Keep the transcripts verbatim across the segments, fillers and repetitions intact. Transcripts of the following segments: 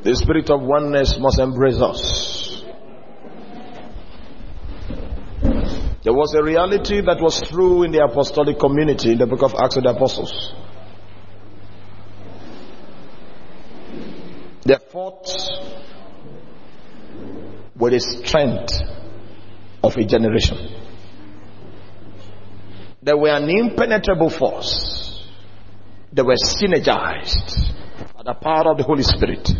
The spirit of oneness must embrace us. There was a reality that was true in the apostolic community in the book of Acts of the Apostles. They fought with the strength of a generation. They were an impenetrable force. They were synergized by the power of the Holy Spirit.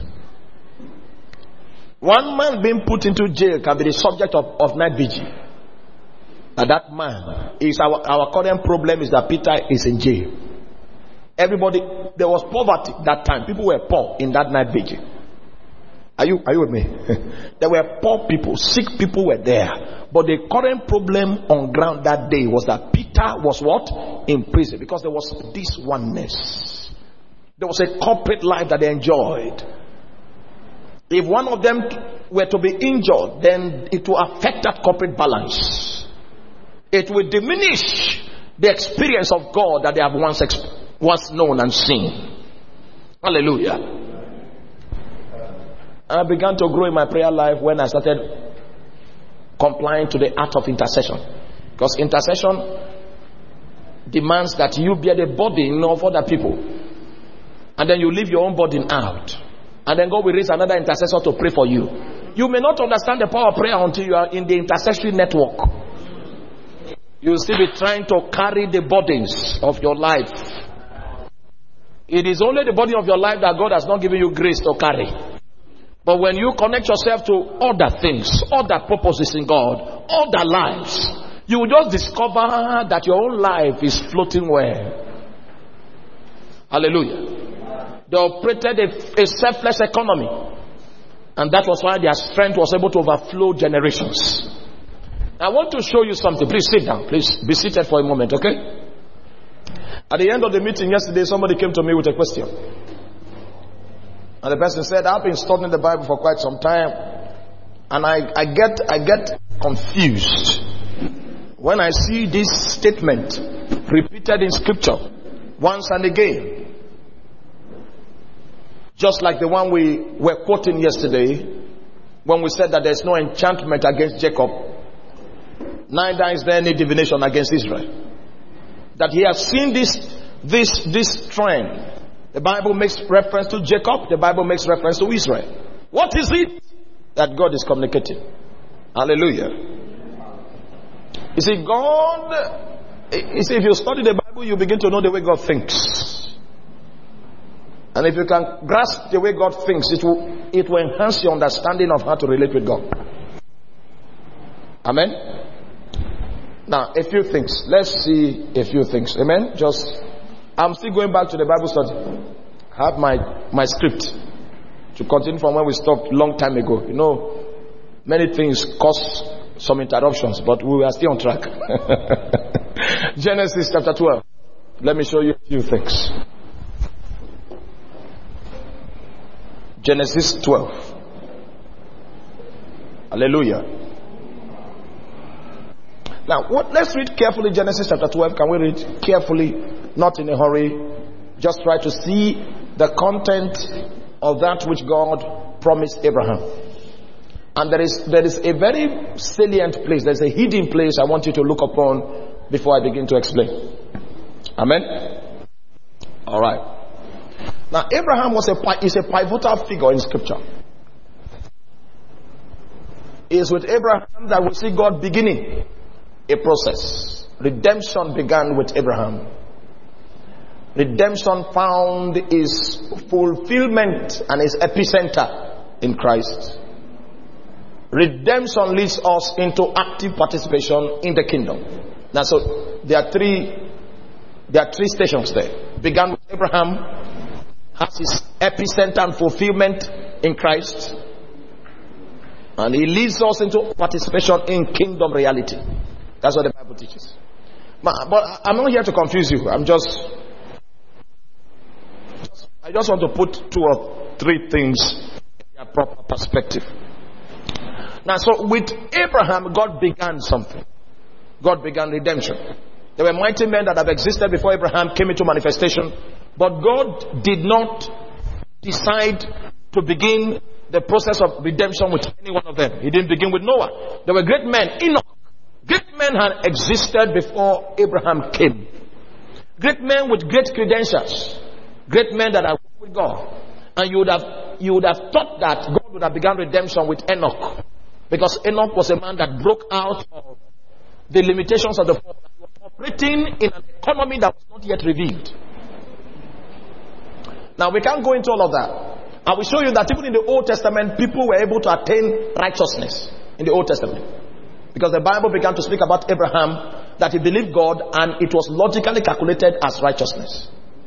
One man being put into jail can be the subject of, of night vigil. And that man is our, our current problem is that Peter is in jail. Everybody, there was poverty that time. People were poor in that night vigil. Are you, are you with me? There were poor people, sick people were there. But the current problem on ground that day was that Peter was what? In prison. Because there was this oneness. There was a corporate life that they enjoyed. If one of them were to be injured, then it will affect that corporate balance. It will diminish the experience of God that they have once, exp- once known and seen. Hallelujah. I began to grow in my prayer life when I started complying to the art of intercession. Because intercession demands that you bear the burden of other people. And then you leave your own burden out. And then God will raise another intercessor to pray for you. You may not understand the power of prayer until you are in the intercessory network. You will still be trying to carry the burdens of your life. It is only the burden of your life that God has not given you grace to carry. But when you connect yourself to other things, other purposes in God, other lives, you will just discover that your own life is floating well. Hallelujah. They operated a, a selfless economy. And that was why their strength was able to overflow generations. I want to show you something. Please sit down. Please be seated for a moment, okay? At the end of the meeting yesterday, somebody came to me with a question. And the person said, I've been studying the Bible for quite some time. And I, I get I get confused when I see this statement repeated in scripture once and again. Just like the one we were quoting yesterday when we said that there's no enchantment against Jacob, neither is there any divination against Israel. That he has seen this this this trend. The Bible makes reference to Jacob, the Bible makes reference to Israel. What is it that God is communicating? Hallelujah. You see, God, you see, if you study the Bible, you begin to know the way God thinks. And if you can grasp the way God thinks, it will, it will enhance your understanding of how to relate with God. Amen? Now, a few things. Let's see a few things. Amen? Just, I'm still going back to the Bible study. I have my, my script to continue from where we stopped long time ago. You know, many things cause some interruptions, but we are still on track. Genesis chapter twelve. Let me show you a few things. Genesis twelve. Hallelujah. Now, what, let's read carefully Genesis chapter twelve. Can we read carefully? Not in a hurry. Just try to see the content of that which God promised Abraham. And there is there is a very salient place. There's a hidden place I want you to look upon before I begin to explain. Amen? All right. Now, Abraham was a, is a pivotal figure in scripture. It is with Abraham that we see God beginning a process. Redemption began with Abraham. Redemption found its fulfillment and its epicenter in Christ. Redemption leads us into active participation in the kingdom. Now, so there are three, there are three stations there. Began with Abraham, has his epicenter and fulfillment in Christ, and he leads us into participation in kingdom reality. That's what the Bible teaches. But, but I'm not here to confuse you. I'm just, just I just want to put two or three things in their proper perspective. Now, so with Abraham, God began something. God began redemption. There were mighty men that have existed before Abraham came into manifestation. But God did not decide to begin the process of redemption with any one of them. He didn't begin with Noah. There were great men. Enoch. Great men had existed before Abraham came. Great men with great credentials. Great men that are with God. And you would have you would have thought that God would have begun redemption with Enoch. Because Enoch was a man that broke out of the limitations of the fall. He was operating in an economy that was not yet revealed. Now we can't go into all of that. I will show you that even in the Old Testament, people were able to attain righteousness in the Old Testament. Because the Bible began to speak about Abraham, that he believed God and it was logically calculated as righteousness.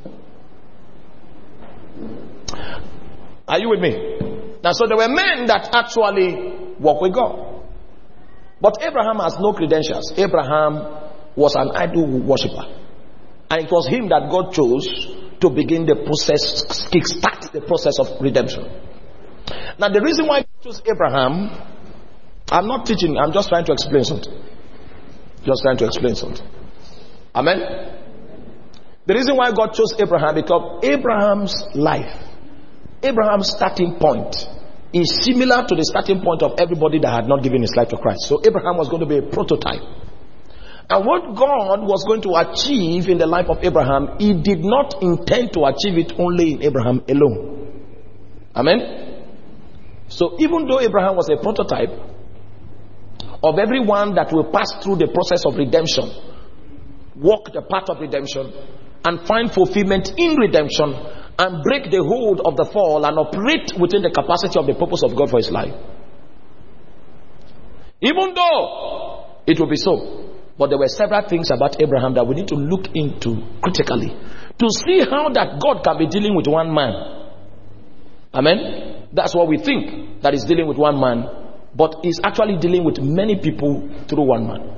Are you with me? Now, so there were men that actually walk with God. But Abraham has no credentials. Abraham was an idol worshipper. And it was him that God chose to begin the process, kickstart the process of redemption. Now, the reason why God chose Abraham, I'm not teaching, I'm just trying to explain something. Just trying to explain something. Amen? The reason why God chose Abraham, because Abraham's life, Abraham's starting point is similar to the starting point of everybody that had not given his life to Christ. So Abraham was going to be a prototype. And what God was going to achieve in the life of Abraham, he did not intend to achieve it only in Abraham alone. Amen? So even though Abraham was a prototype of everyone that will pass through the process of redemption, walk the path of redemption, and find fulfillment in redemption, and break the hold of the fall and operate within the capacity of the purpose of God for his life. Even though it will be so, but there were several things about Abraham that we need to look into critically to see how that God can be dealing with one man. Amen? That's what we think, that is dealing with one man, but is actually dealing with many people through one man.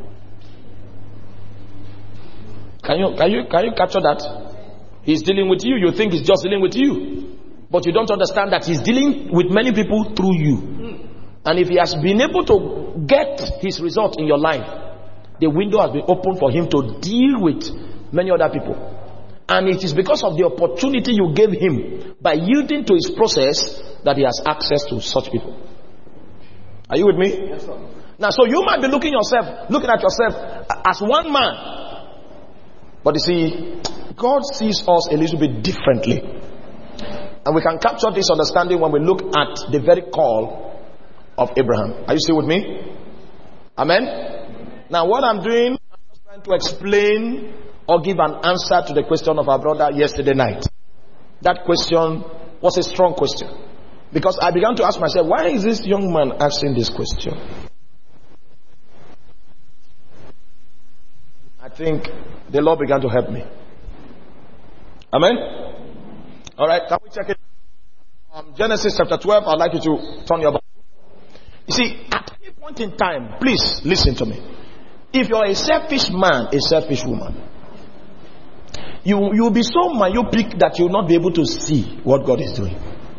Can you, can you, can you capture that? He's dealing with you. You think he's just dealing with you. But you don't understand that he's dealing with many people through you. And if he has been able to get his result in your life, the window has been opened for him to deal with many other people. And it is because of the opportunity you gave him by yielding to his process that he has access to such people. Are you with me? Yes, sir. Now, so you might be looking yourself, looking at yourself as one man. But you see, God sees us a little bit differently. And we can capture this understanding when we look at the very call of Abraham. Are you still with me? Amen? Now what I'm doing, I'm just trying to explain or give an answer to the question of our brother yesterday night. That question was a strong question. Because I began to ask myself, why is this young man asking this question? I think the Lord began to help me. Amen? Alright, can we check it? Um, Genesis chapter twelve, I'd like you to turn your Bible. You see, at any point in time, please listen to me. If you're a selfish man, a selfish woman, you you will be so myopic that you will not be able to see what God is doing.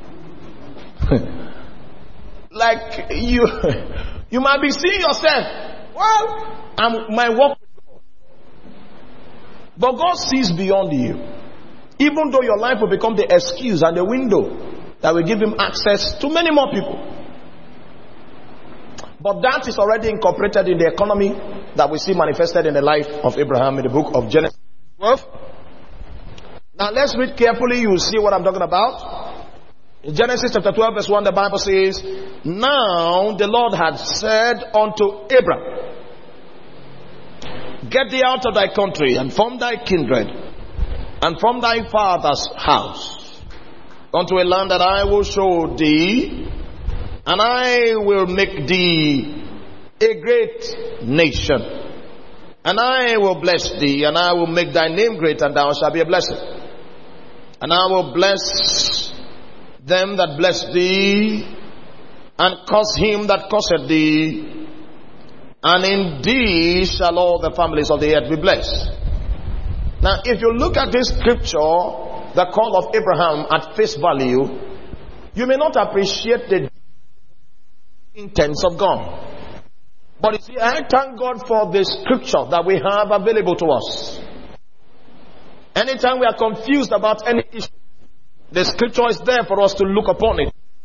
Like you, you might be seeing yourself. Well, I'm my work with God, but God sees beyond you. Even though your life will become the excuse and the window that will give him access to many more people. But that is already incorporated in the economy that we see manifested in the life of Abraham in the book of Genesis twelve. Now let's read carefully, you will see what I'm talking about. In Genesis chapter twelve verse one, the Bible says, "Now the Lord had said unto Abraham, Get thee out of thy country and from thy kindred and from thy father's house unto a land that I will show thee, and I will make thee a great nation, and I will bless thee, and I will make thy name great, and thou shalt be a blessing. And I will bless them that bless thee, and curse him that curseth thee, and in thee shall all the families of the earth be blessed." Now, if you look at this scripture, the call of Abraham at face value, you may not appreciate the intents of God. But you see, I thank God for the scripture that we have available to us. Anytime we are confused about any issue, the scripture is there for us to look upon it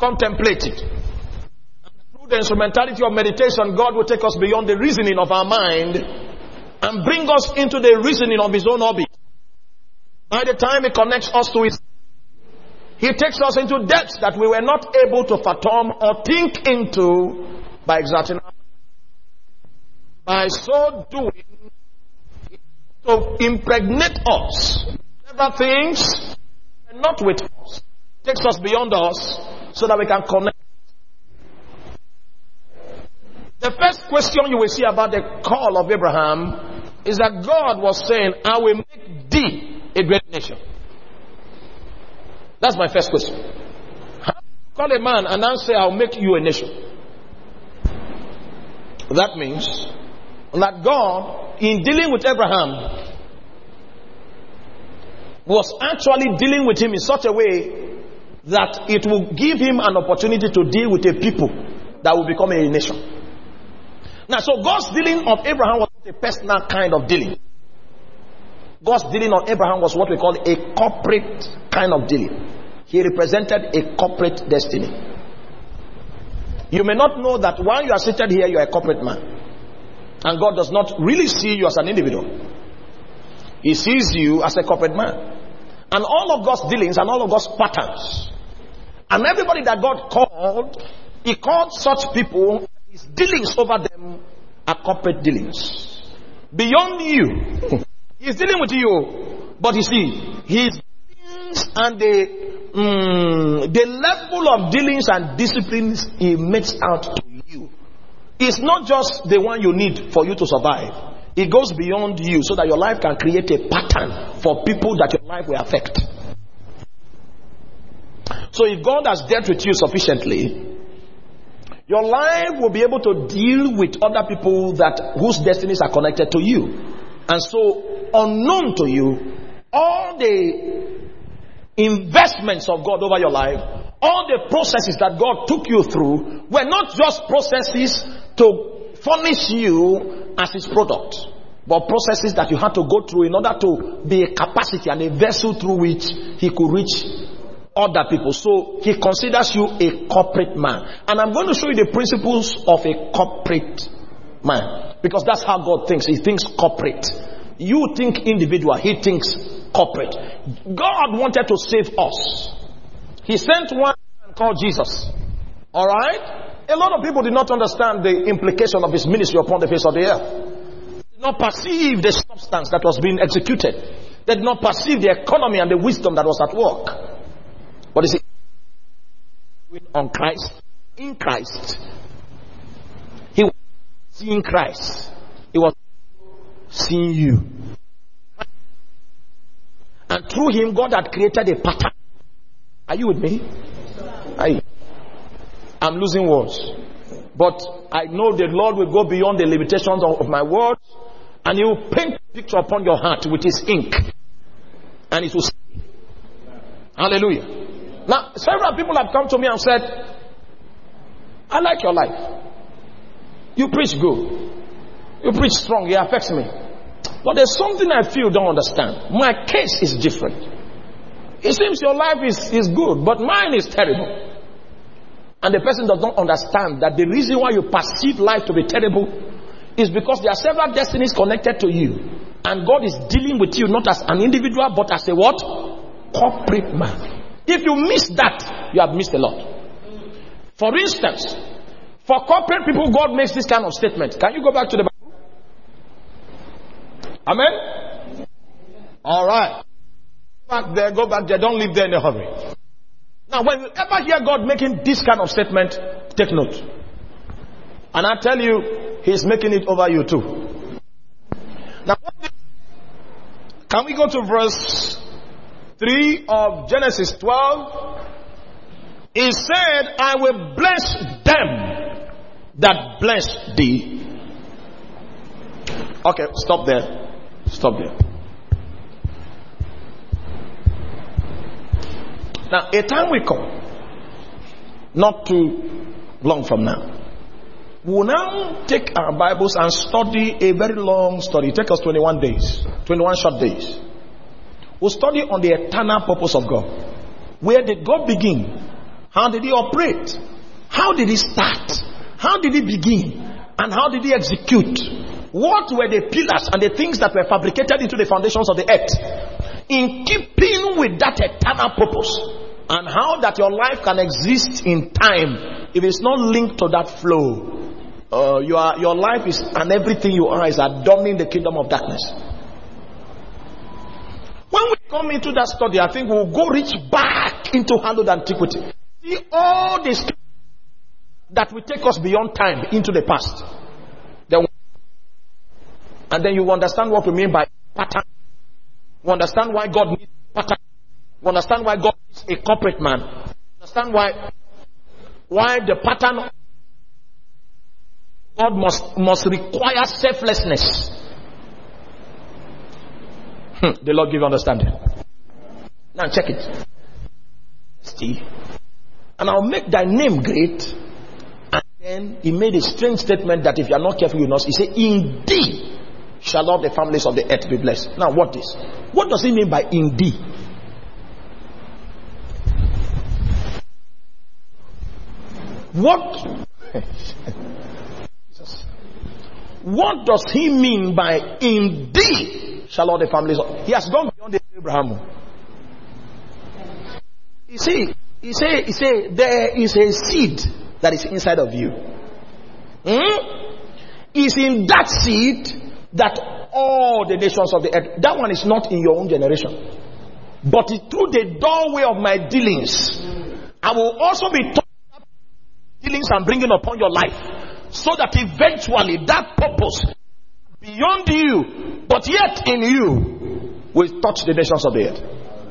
contemplate it. Through the instrumentality of meditation, God will take us beyond the reasoning of our mind and bring us into the reasoning of His own orbit. By the time He connects us to His, He takes us into depths that we were not able to fathom or think into by exerting our. By so doing, to impregnate us, whatever things are not with us, takes us beyond us, so that we can connect. The first question you will see about the call of Abraham is that God was saying, I will make thee a great nation. That's my first question. How do you call a man and then say, I'll make you a nation? That means that God, in dealing with Abraham, was actually dealing with him in such a way that it will give him an opportunity to deal with a people that will become a nation. Now, so God's dealing of Abraham was not a personal kind of dealing. God's dealing on Abraham was what we call a corporate kind of dealing. He represented a corporate destiny. You may not know that while you are seated here, you are a corporate man. And God does not really see you as an individual. He sees you as a corporate man. And all of God's dealings and all of God's patterns. And everybody that God called, He called such people, His dealings over them are corporate dealings. Beyond you. He's dealing with you. But you see, His dealings and the, mm, the level of dealings and disciplines He makes out to you is not just the one you need for you to survive. It goes beyond you so that your life can create a pattern for people that your life will affect. So if God has dealt with you sufficiently, your life will be able to deal with other people that whose destinies are connected to you. And so, unknown to you, all the investments of God over your life, all the processes that God took you through, were not just processes to furnish you as His product, but processes that you had to go through in order to be a capacity and a vessel through which He could reach other people. So He considers you a corporate man. And I'm going to show you the principles of a corporate man, because that's how God thinks. He thinks corporate. You think individual, He thinks corporate. God wanted to save us. He sent one called Jesus. Alright? A lot of people did not understand the implication of His ministry upon the face of the earth. They did not perceive the substance that was being executed. They did not perceive the economy and the wisdom that was at work. But you see, on Christ, in Christ, He was seeing Christ. He was seeing you. And through Him, God had created a pattern. Are you with me? I, I'm losing words. But I know the Lord will go beyond the limitations of, of my words, and He will paint a picture upon your heart with His ink. And it will stay. Hallelujah. Now, several people have come to me and said, I like your life. You preach good. You preach strong. It affects me. But there's something I feel don't understand. My case is different. It seems your life is, is good, but mine is terrible. And the person does not understand that the reason why you perceive life to be terrible is because there are several destinies connected to you. And God is dealing with you not as an individual, but as a what? Corporate man. If you miss that, you have missed a lot. For instance, for corporate people, God makes this kind of statement. Can you go back to the Bible? Amen? Alright. Back there, go back there. Don't leave there in a hurry. Now, when you ever hear God making this kind of statement, take note. And I tell you, He's making it over you too. Now, can we go to verse three of Genesis twelve? He said, I will bless them that bless thee. Okay, stop there. Stop there. Now, a time will come, not too long from now, we'll now take our Bibles and study a very long study. It takes us twenty-one days, twenty-one short days. We'll study on the eternal purpose of God. Where did God begin? How did he operate? How did he start? How did he begin? And how did he execute? What were the pillars and the things that were fabricated into the foundations of the earth? In keeping with that eternal purpose. And how that your life can exist in time if it's not linked to that flow. Uh, you are, your life is, and everything you are is adorning the kingdom of darkness. When we come into that study, I think we'll go reach back into hallowed antiquity. See all this that will take us beyond time into the past. Then, and then you understand what we mean by pattern. You understand why God needs pattern. You understand why God is a corporate man. You understand why why the pattern God must must require selflessness. Hmm, the Lord give you understanding. Now check it. See, and I'll make thy name great. And then he made a strange statement that if you are not careful, you will not. He said, "Indeed shall all the families of the earth be blessed." Now, what is? What does he mean by indeed? What? What does he mean by indeed shall all the families of... He has gone beyond Abraham. You see, he say, he say, there is a seed that is inside of you. Hmm? It's in that seed that all the nations of the earth... That one is not in your own generation. But it, through the doorway of my dealings, I will also be taught dealings I'm bringing upon your life, so that eventually that purpose beyond you, but yet in you, will touch the nations of the earth.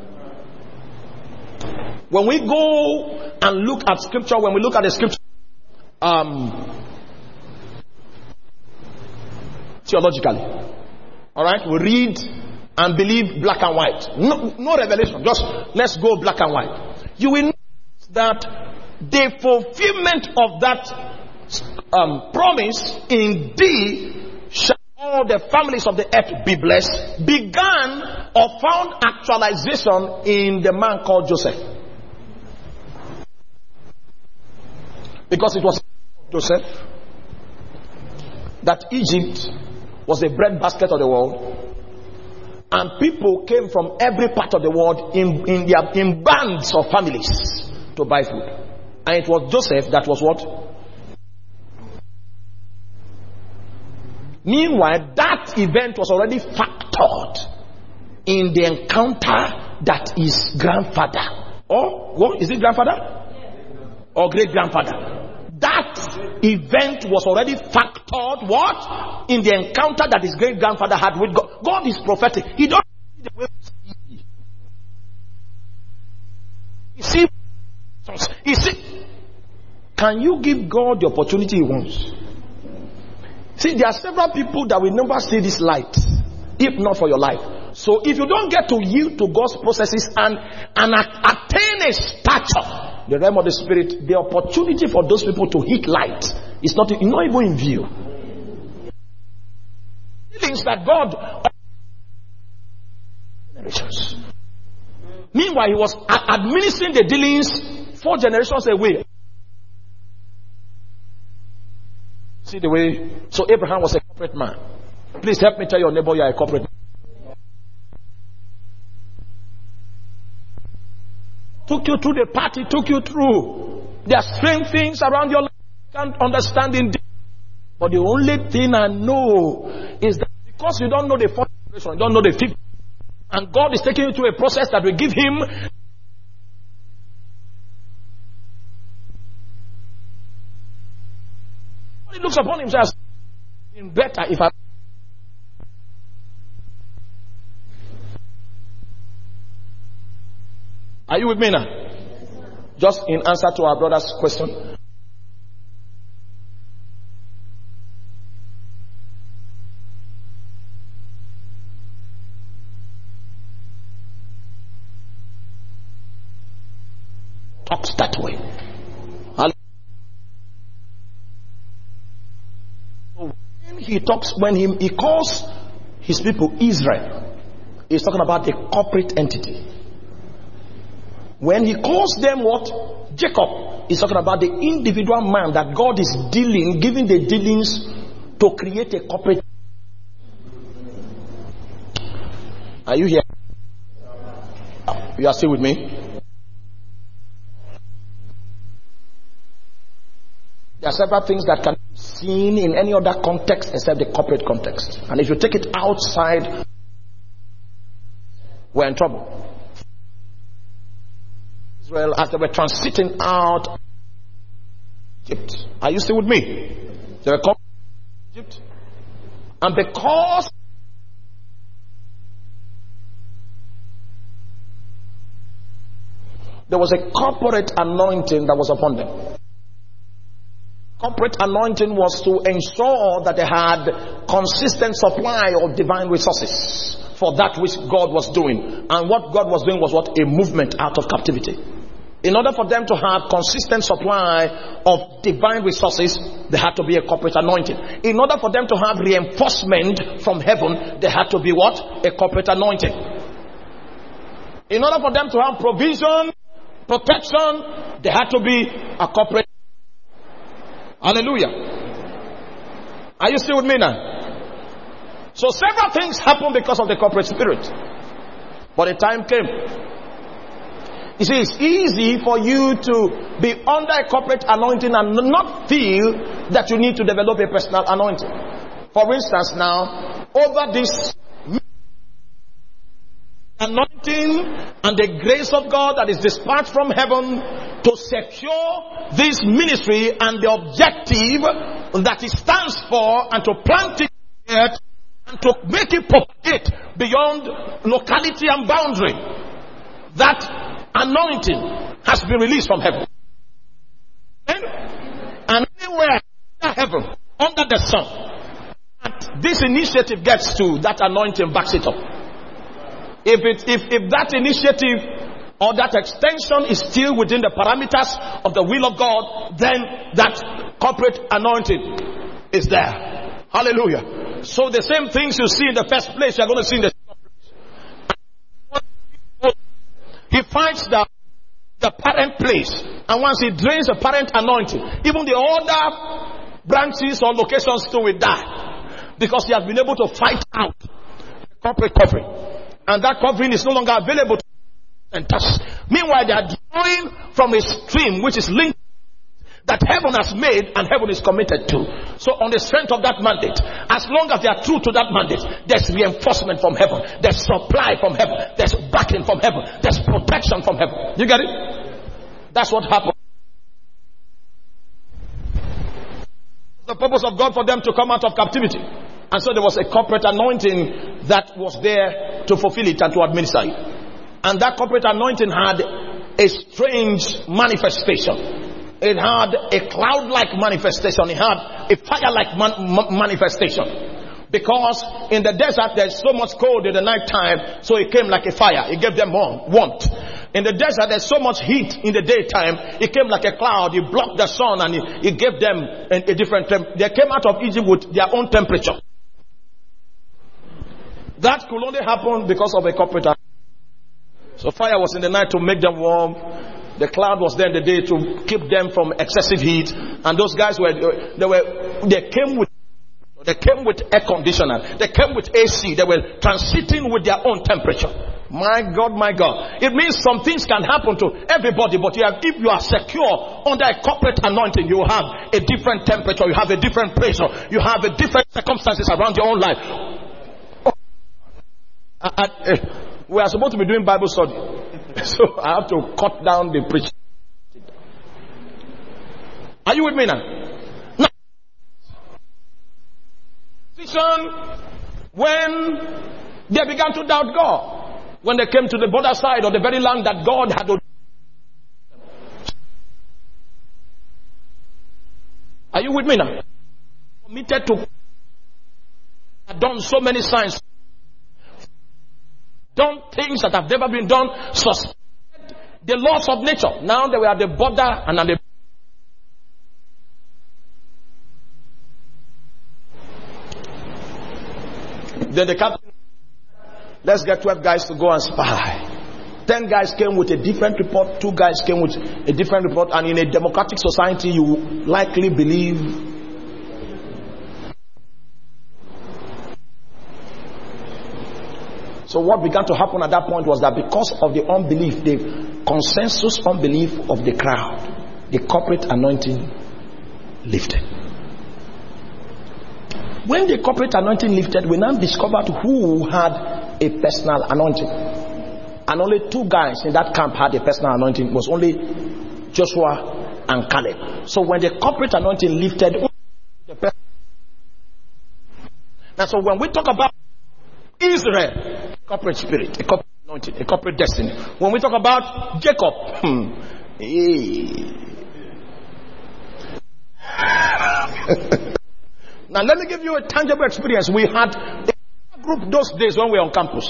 When we go and look at scripture, when we look at the scripture, um, theologically, all right, we read and believe black and white. No, no revelation. Just let's go black and white. You will notice that the fulfillment of that um, promise, indeed, shall all the families of the earth be blessed, began or found actualization in the man called Joseph. Because it was Joseph that Egypt was the breadbasket of the world, and people came from every part of the world in, in, their, in bands of families to buy food. And it was Joseph that was what? Meanwhile, that event was already factored in the encounter that his grandfather, or what is it, grandfather? Or great grandfather? That event was already factored what? In the encounter that his great grandfather had with God. God is prophetic. He don't see the way we see. You see, you see, can you give God the opportunity he wants? See, there are several people that will never see this light, if not for your life. So if you don't get to yield to God's processes and, and attain a stature, the realm of the spirit, the opportunity for those people to hit light is not, not even in view. Things that God generations. Meanwhile, he was administering the dealings four generations away. See the way. So Abraham was a corporate man. Please help me tell your neighbor you are a corporate man. Took you through the party, took you through. There are strange things around your life you can't understand in depth. But the only thing I know is that because you don't know the fourth generation, you don't know the fifth, and God is taking you through a process that will give him he looks upon himself as being better if I. Are you with me now? Just in answer to our brother's question. Talks that way. When he talks, when he, he calls his people Israel, he's talking about a corporate entity. When he calls them what? Jacob. He's talking about the individual man that God is dealing, giving the dealings to create a corporate. Are you here? You are still with me? There are several things that can be seen in any other context except the corporate context. And if you take it outside, we're in trouble. Israel, as they were transiting out Egypt. Are you still with me? They were coming to Egypt. And because there was a corporate anointing that was upon them. Corporate anointing was to ensure that they had consistent supply of divine resources for that which God was doing. And what God was doing was what? A movement out of captivity. In order for them to have consistent supply of divine resources, there had to be a corporate anointing. In order for them to have reinforcement from heaven, there had to be what? A corporate anointing. In order for them to have provision, protection, there had to be a corporate. Hallelujah. Are you still with me now? So several things happened because of the corporate spirit. But the time came. You see, it's easy for you to be under a corporate anointing and not feel that you need to develop a personal anointing. For instance now, over this anointing and the grace of God that is dispatched from heaven to secure this ministry and the objective that it stands for, and to plant it and to make it propagate beyond locality and boundary. That anointing has been released from heaven. And anywhere under heaven, under the sun, that this initiative gets to, that anointing backs it up. If it if if that initiative or that extension is still within the parameters of the will of God, then that corporate anointing is there. Hallelujah. So the same things you see in the first place, you're going to see in the second place. He finds the the parent place, and once he drains the parent anointing, even the other branches or locations too will die, because he has been able to fight out the corporate covering. And that covering is no longer available to centers. Meanwhile, they are drawing from a stream which is linked, that heaven has made and heaven is committed to. So on the strength of that mandate, as long as they are true to that mandate, there's reinforcement from heaven, there's supply from heaven, there's backing from heaven, there's protection from heaven. You get it? That's what happened. The purpose of God for them to come out of captivity. And so there was a corporate anointing that was there to fulfill it and to administer it. And that corporate anointing had a strange manifestation. It had a cloud-like manifestation. It had a fire-like man- ma- manifestation. Because in the desert there's so much cold in the night time, so it came like a fire. It gave them warmth. In the desert there's so much heat in the daytime, it came like a cloud. It blocked the sun and it, it gave them a, a different temp- They came out of Egypt with their own temperature. That could only happen because of a corporate act. So fire was in the night to make them warm. The cloud was there in the day to keep them from excessive heat. And those guys were, they were, they came with, they came with air conditioner. They came with A C. They were transiting with their own temperature. My God, my God. It means some things can happen to everybody, but you have, if you are secure under a corporate anointing, you have a different temperature, you have a different pressure, you have a different circumstances around your own life. I, I, uh, we are supposed to be doing Bible study, so I have to cut down the preaching. Are you with me now? Now, when they began to doubt God, when they came to the border side of the very land that God had ordained. Are you with me now? Committed to, had done so many signs, done things that have never been done, suspended the laws of nature. Now they were at the border and at the then the captain, let's get twelve guys to go and spy. ten guys came with a different report, two guys came with a different report, and in a democratic society, you likely believe. So what began to happen at that point was that because of the unbelief, the consensus unbelief of the crowd, the corporate anointing lifted. When the corporate anointing lifted, we now discovered who had a personal anointing. And only two guys in that camp had a personal anointing. It was only Joshua and Caleb. So when the corporate anointing lifted, now so when we talk about Israel, a corporate spirit, a corporate anointing, a corporate destiny. When we talk about Jacob, hmm, now let me give you a tangible experience. We had a group those days when we were on campus.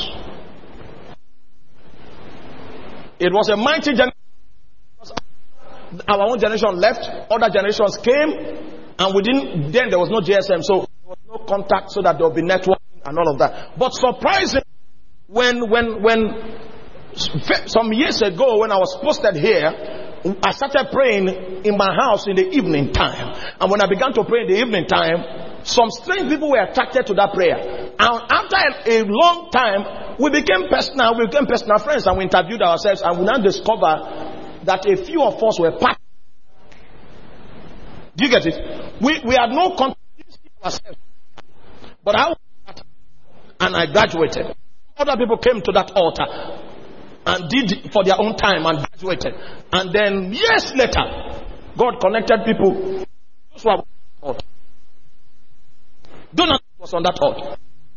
It was a mighty generation. Our own generation left, other generations came, and within then there was no G S M, so there was no contact, so that there would be networking and all of that. But surprisingly, when when when some years ago, when I was posted here, I started praying in my house in the evening time. And when I began to pray in the evening time, some strange people were attracted to that prayer. And after a long time, we became personal, we became personal friends, and we interviewed ourselves, and we now discovered that a few of us were part. Do you get it? We we had no contribution ourselves. But I and I graduated. Other people came to that altar and did for their own time and graduated. And then years later, God connected people. Joshua was on that altar. Donald was on that altar.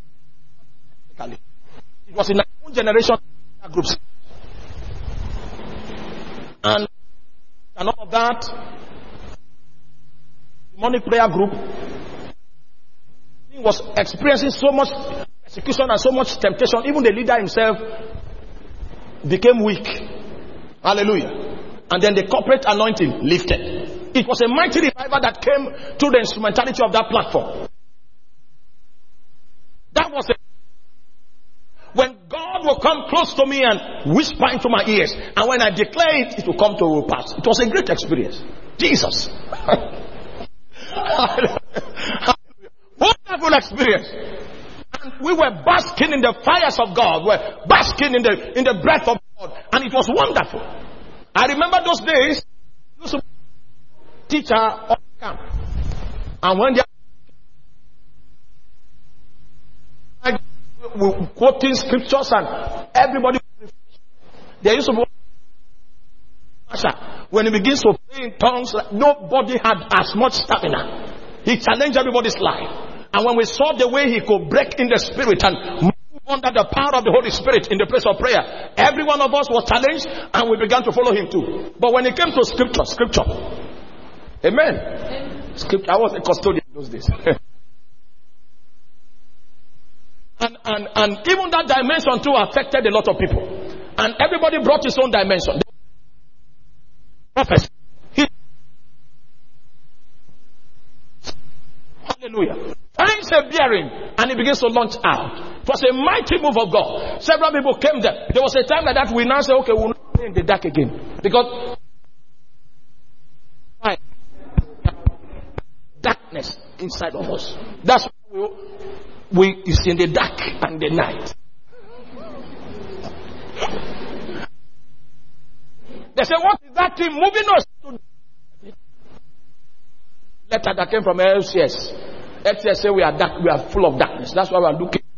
It was in our own generation groups. And, and all of that, demonic prayer group was experiencing so much persecution and so much temptation. Even the leader himself became weak. Hallelujah. And then the corporate anointing lifted. It was a mighty revival that came through the instrumentality of that platform. That was it. When God will come close to me and whisper into my ears, and when I declare it, it will come to pass. It was a great experience. Jesus. Wonderful experience. And we were basking in the fires of God. We were basking in the in the breath of God. And it was wonderful. I remember those days, I used to be a teacher of camp. And when they were quoting scriptures and everybody, there used to be when he begins to pray in tongues, nobody had as much stamina. He challenged everybody's life. And when we saw the way he could break in the spirit and move under the power of the Holy Spirit in the place of prayer, every one of us was challenged and we began to follow him too. But when it came to scripture, scripture, amen. Amen. Scripture, I was a custodian in those days. and, and, and even that dimension too affected a lot of people. And everybody brought his own dimension. Prophecy. Hallelujah. Times are bearing, and it begins to launch out. It was a mighty move of God. Several people came there. There was a time like that we now say, okay, we'll not play in the dark again. Because darkness inside of us. That's why we, we is in the dark and the night. They say, what is that thing moving us to? Letter that came from L C S. L C S say we are dark, we are full of darkness. That's why we are looking.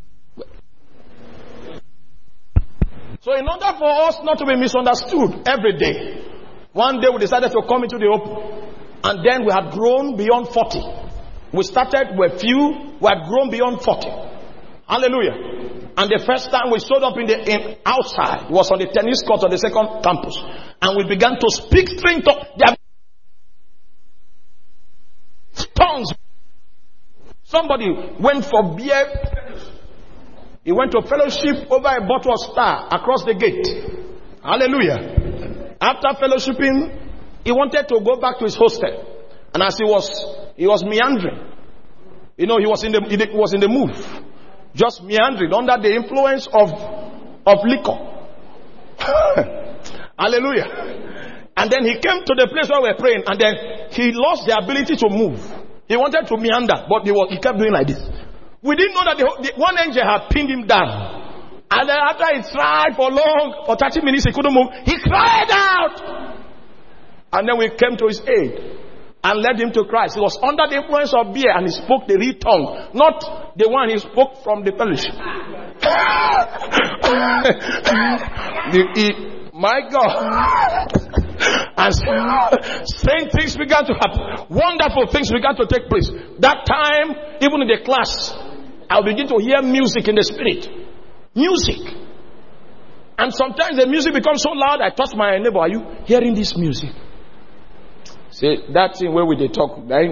So in order for us not to be misunderstood every day, one day we decided to come into the open. And then we had grown beyond forty. We started with few, we had grown beyond forty. Hallelujah. And the first time we showed up in the in outside was on the tennis court on the second campus. And we began to speak strange tongues. Tongues. Somebody went for beer. He went to fellowship over a bottle of Star across the gate. Hallelujah. After fellowshipping, he wanted to go back to his hostel. And as he was, he was meandering. You know, he was in the, he was in the move. Just meandering under the influence of, of liquor. Hallelujah. And then he came to the place where we were praying, and then he lost the ability to move. He wanted to meander, but he, was, he kept doing like this. We didn't know that the, the one angel had pinned him down. And then after he tried for long, for thirty minutes, he couldn't move. He cried out. And then we came to his aid and led him to Christ. He was under the influence of beer, and he spoke the real tongue, not the one he spoke from the fellowship. the, he, my God. And strange things began to happen. Wonderful things began to take place. That time, even in the class, I'll begin to hear music in the spirit. Music. And sometimes the music becomes so loud, I touch my neighbor. Are you hearing this music? See, that thing where we they talk, right?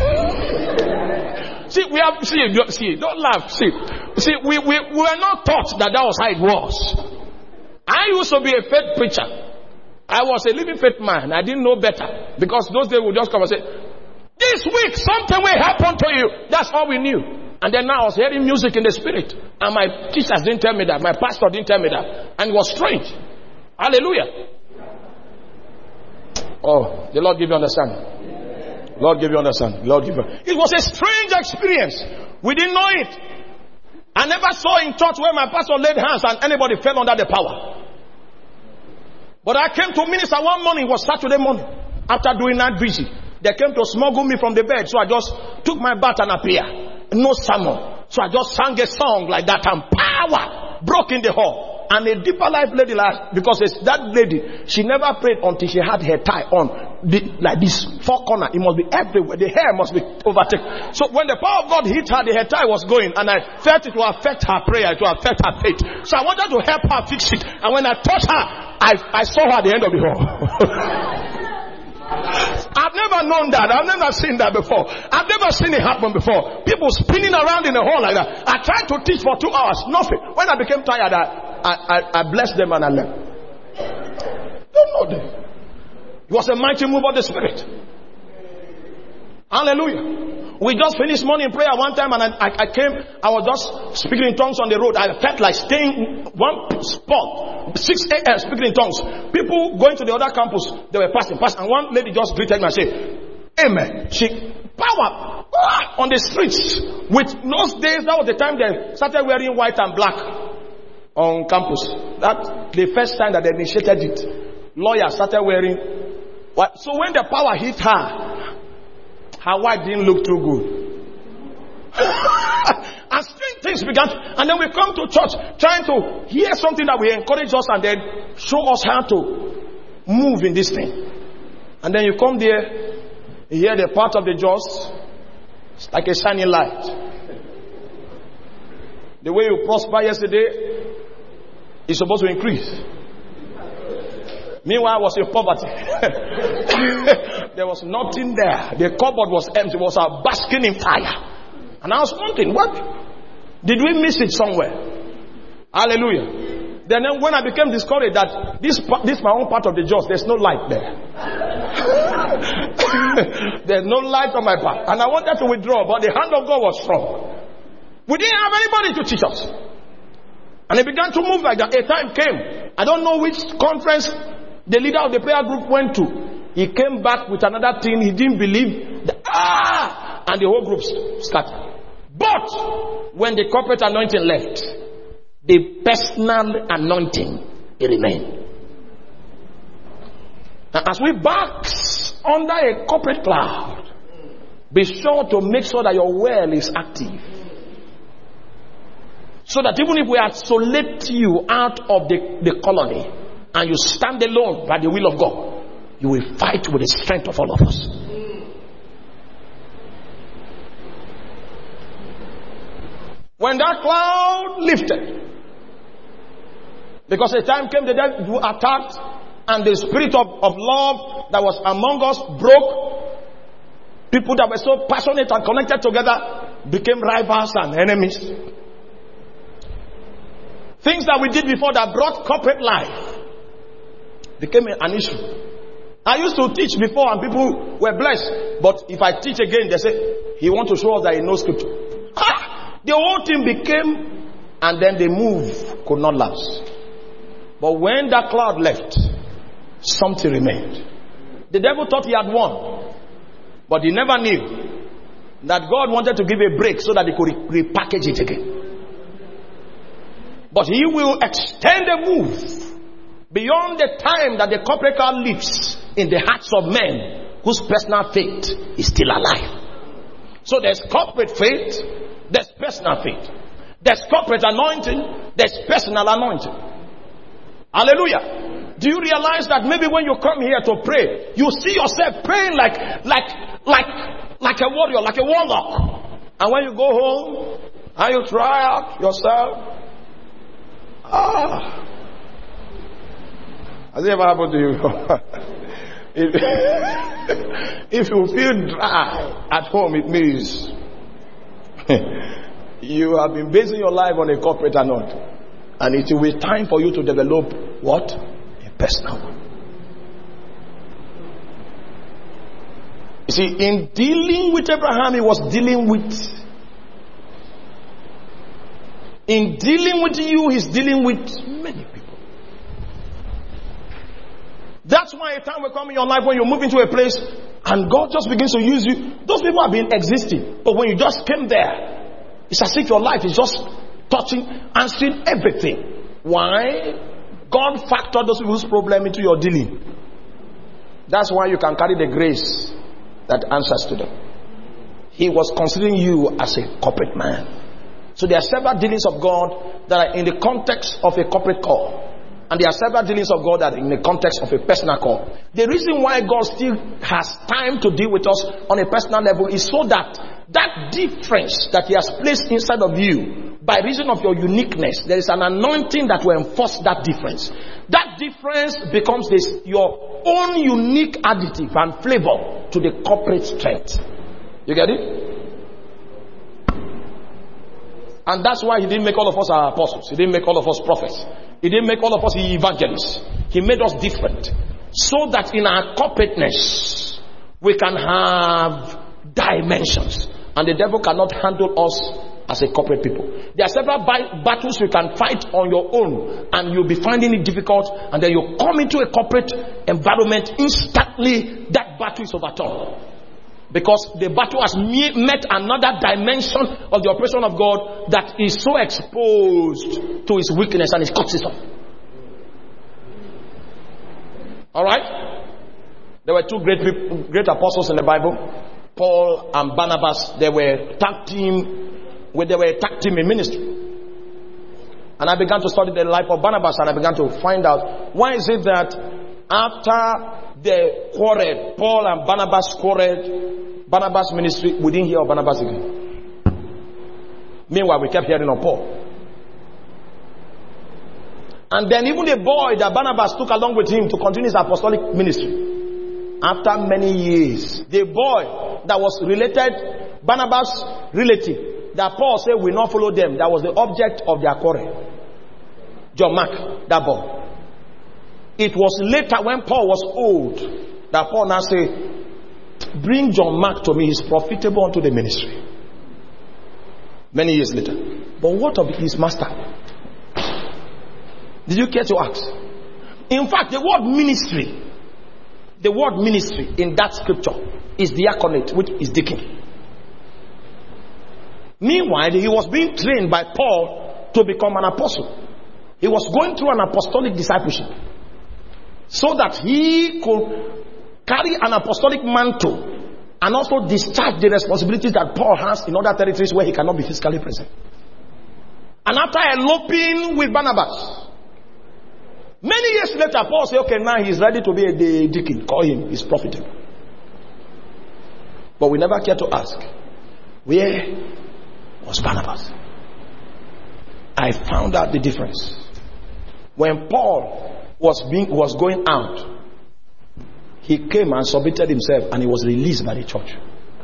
see, we have, see, see, don't laugh. See, see, we, we, we were not taught that that was how it was. I used to be a faith preacher. I was a living faith man. I didn't know better. Because those days would just come and say, this week something will happen to you. That's all we knew. And then now I was hearing music in the spirit. And my teachers didn't tell me that. My pastor didn't tell me that. And it was strange. Hallelujah. Oh, the Lord give you understanding. Lord give you understanding. Lord give you. It was a strange experience. We didn't know it. I never saw in church where my pastor laid hands and anybody fell under the power. But I came to minister one morning. It was Saturday morning. After doing that busy, they came to smuggle me from the bed. So I just took my bath and appeared. No sermon. So I just sang a song like that, and power broke in the hall. And a deeper life lady, like, because it's that lady, she never prayed until she had her tie on the, like this four corner. It must be everywhere. The hair must be overtaken. So when the power of God hit her, the hair tie was going, and I felt it will affect her prayer, it will affect her faith. So I wanted to help her fix it. And when I touched her, I, I saw her at the end of the hall. I've never known that. I've never seen that before. I've never seen it happen before. People spinning around in the hall like that. I tried to teach for two hours. Nothing. When I became tired, I, I, I, I blessed them and I left. Don't know them. It was a mighty move of the Spirit. Hallelujah. We just finished morning prayer one time, and I, I, I came, I was just speaking in tongues on the road. I felt like staying in one spot, six a.m. speaking in tongues. People going to the other campus, they were passing, passing, and one lady just greeted me and said, amen. She, power ah, on the streets. With those days, that was the time they started wearing white and black on campus. That the first time that they initiated it. Lawyers started wearing white. So when the power hit her, her white didn't look too good. And strange things began. And then we come to church trying to hear something that will encourage us and then show us how to move in this thing. And then you come there, you hear the part of the jaws. It's like a shining light. The way you prosper yesterday is supposed to increase. Meanwhile, I was in poverty. There was nothing there. The cupboard was empty. It was a basking in fire. And I was wondering, what? Did we miss it somewhere? Hallelujah. Then when I became discouraged that this this my own part of the jaws, there's no light there. There's no light on my path. And I wanted to withdraw, but the hand of God was strong. We didn't have anybody to teach us. And it began to move like that. A time came. I don't know which conference the leader of the prayer group went to. He came back with another thing. He didn't believe. The, ah! And the whole group scattered. But when the corporate anointing left, the personal anointing, it remained. And as we bask under a corporate cloud, be sure to make sure that your well is active. So that even if we isolate you out of the, the colony, and you stand alone by the will of God, you will fight with the strength of all of us. When that cloud lifted, because the time came the day you attacked, and the spirit of, of love that was among us broke. People that were so passionate and connected together became rivals and enemies. Things that we did before that brought corporate life became an issue. I used to teach before and people were blessed. But if I teach again, they say, he wants to show us that he knows scripture. Ah! The whole thing became, and then the move could not last. But when that cloud left, something remained. The devil thought he had won, but he never knew that God wanted to give a break so that he could re- repackage it again. But he will extend a move beyond the time that the corporate cloud lives in the hearts of men whose personal faith is still alive. So there's corporate faith, there's personal faith. There's corporate anointing, there's personal anointing. Hallelujah. Do you realize that maybe when you come here to pray, you see yourself praying like like like like a warrior, like a warlock. And when you go home and you try out yourself, ah, has it ever happened to you? if, if you feel dry at home, it means you have been basing your life on a corporate anointing. And it will be time for you to develop what? A personal one. You see, in dealing with Abraham, he was dealing with. In dealing with you, he's dealing with many people. That's why a time will come in your life when you move into a place and God just begins to use you. Those people have been existing. But when you just came there, it's as if your life is just touching, answering everything. Why? God factored those people's problem into your dealing. That's why you can carry the grace that answers to them. He was considering you as a corporate man. So there are several dealings of God that are in the context of a corporate call. And there are several dealings of God that are in the context of a personal call. The reason why God still has time to deal with us on a personal level is so that that difference that He has placed inside of you, by reason of your uniqueness, there is an anointing that will enforce that difference. That difference becomes this, your own unique additive and flavor to the corporate strength. You get it? And that's why He didn't make all of us our apostles. He didn't make all of us prophets. He didn't make all of us evangelists. He made us different. So that in our corporateness, we can have dimensions. And the devil cannot handle us as a corporate people. There are several bi- battles you can fight on your own, and you'll be finding it difficult, and then you come into a corporate environment, instantly that battle is overturned. Because the battle has met another dimension of the operation of God that is so exposed to His weakness, and it cuts it off. Alright? There were two great people, great apostles in the Bible, Paul and Barnabas. They were tag team, where they were a tag team in ministry. And I began to study the life of Barnabas, and I began to find out, why is it that after they quarreled, Paul and Barnabas quarreled, Barnabas' ministry, we didn't hear of Barnabas again. Meanwhile, we kept hearing of Paul. And then even the boy that Barnabas took along with him to continue his apostolic ministry, after many years, the boy that was related, Barnabas' relative, that Paul said will not follow them, that was the object of their quarrel, John Mark, that boy. It was later when Paul was old that Paul now said, bring John Mark to me, he's profitable unto the ministry. Many years later. But what of his master? Did you care to ask? In fact, the word ministry, the word ministry in that scripture is diaconate, which is deacon. Meanwhile, he was being trained by Paul to become an apostle. He was going through an apostolic discipleship so that he could carry an apostolic mantle and also discharge the responsibilities that Paul has in other territories where he cannot be physically present. And after eloping with Barnabas, many years later, Paul said, okay, now he's ready to be a deacon. Call him, he's profitable. But we never care to ask, where was Barnabas? I found out the difference. When Paul was being was going out, he came and submitted himself, and he was released by the church.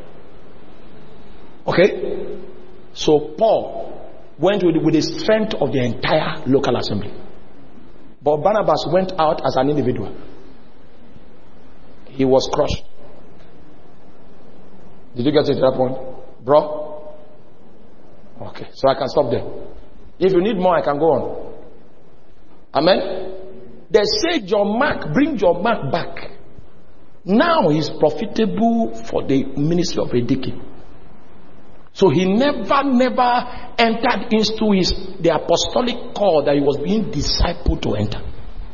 Okay? So Paul went with, with the strength of the entire local assembly. But Barnabas went out as an individual. He was crushed. Did you get to that point? Bro? Okay, so I can stop there. If you need more, I can go on. Amen? They say, John Mark, bring John Mark back. Now he's profitable for the ministry of a deacon. So he never, never entered into his the apostolic call that he was being discipled to enter.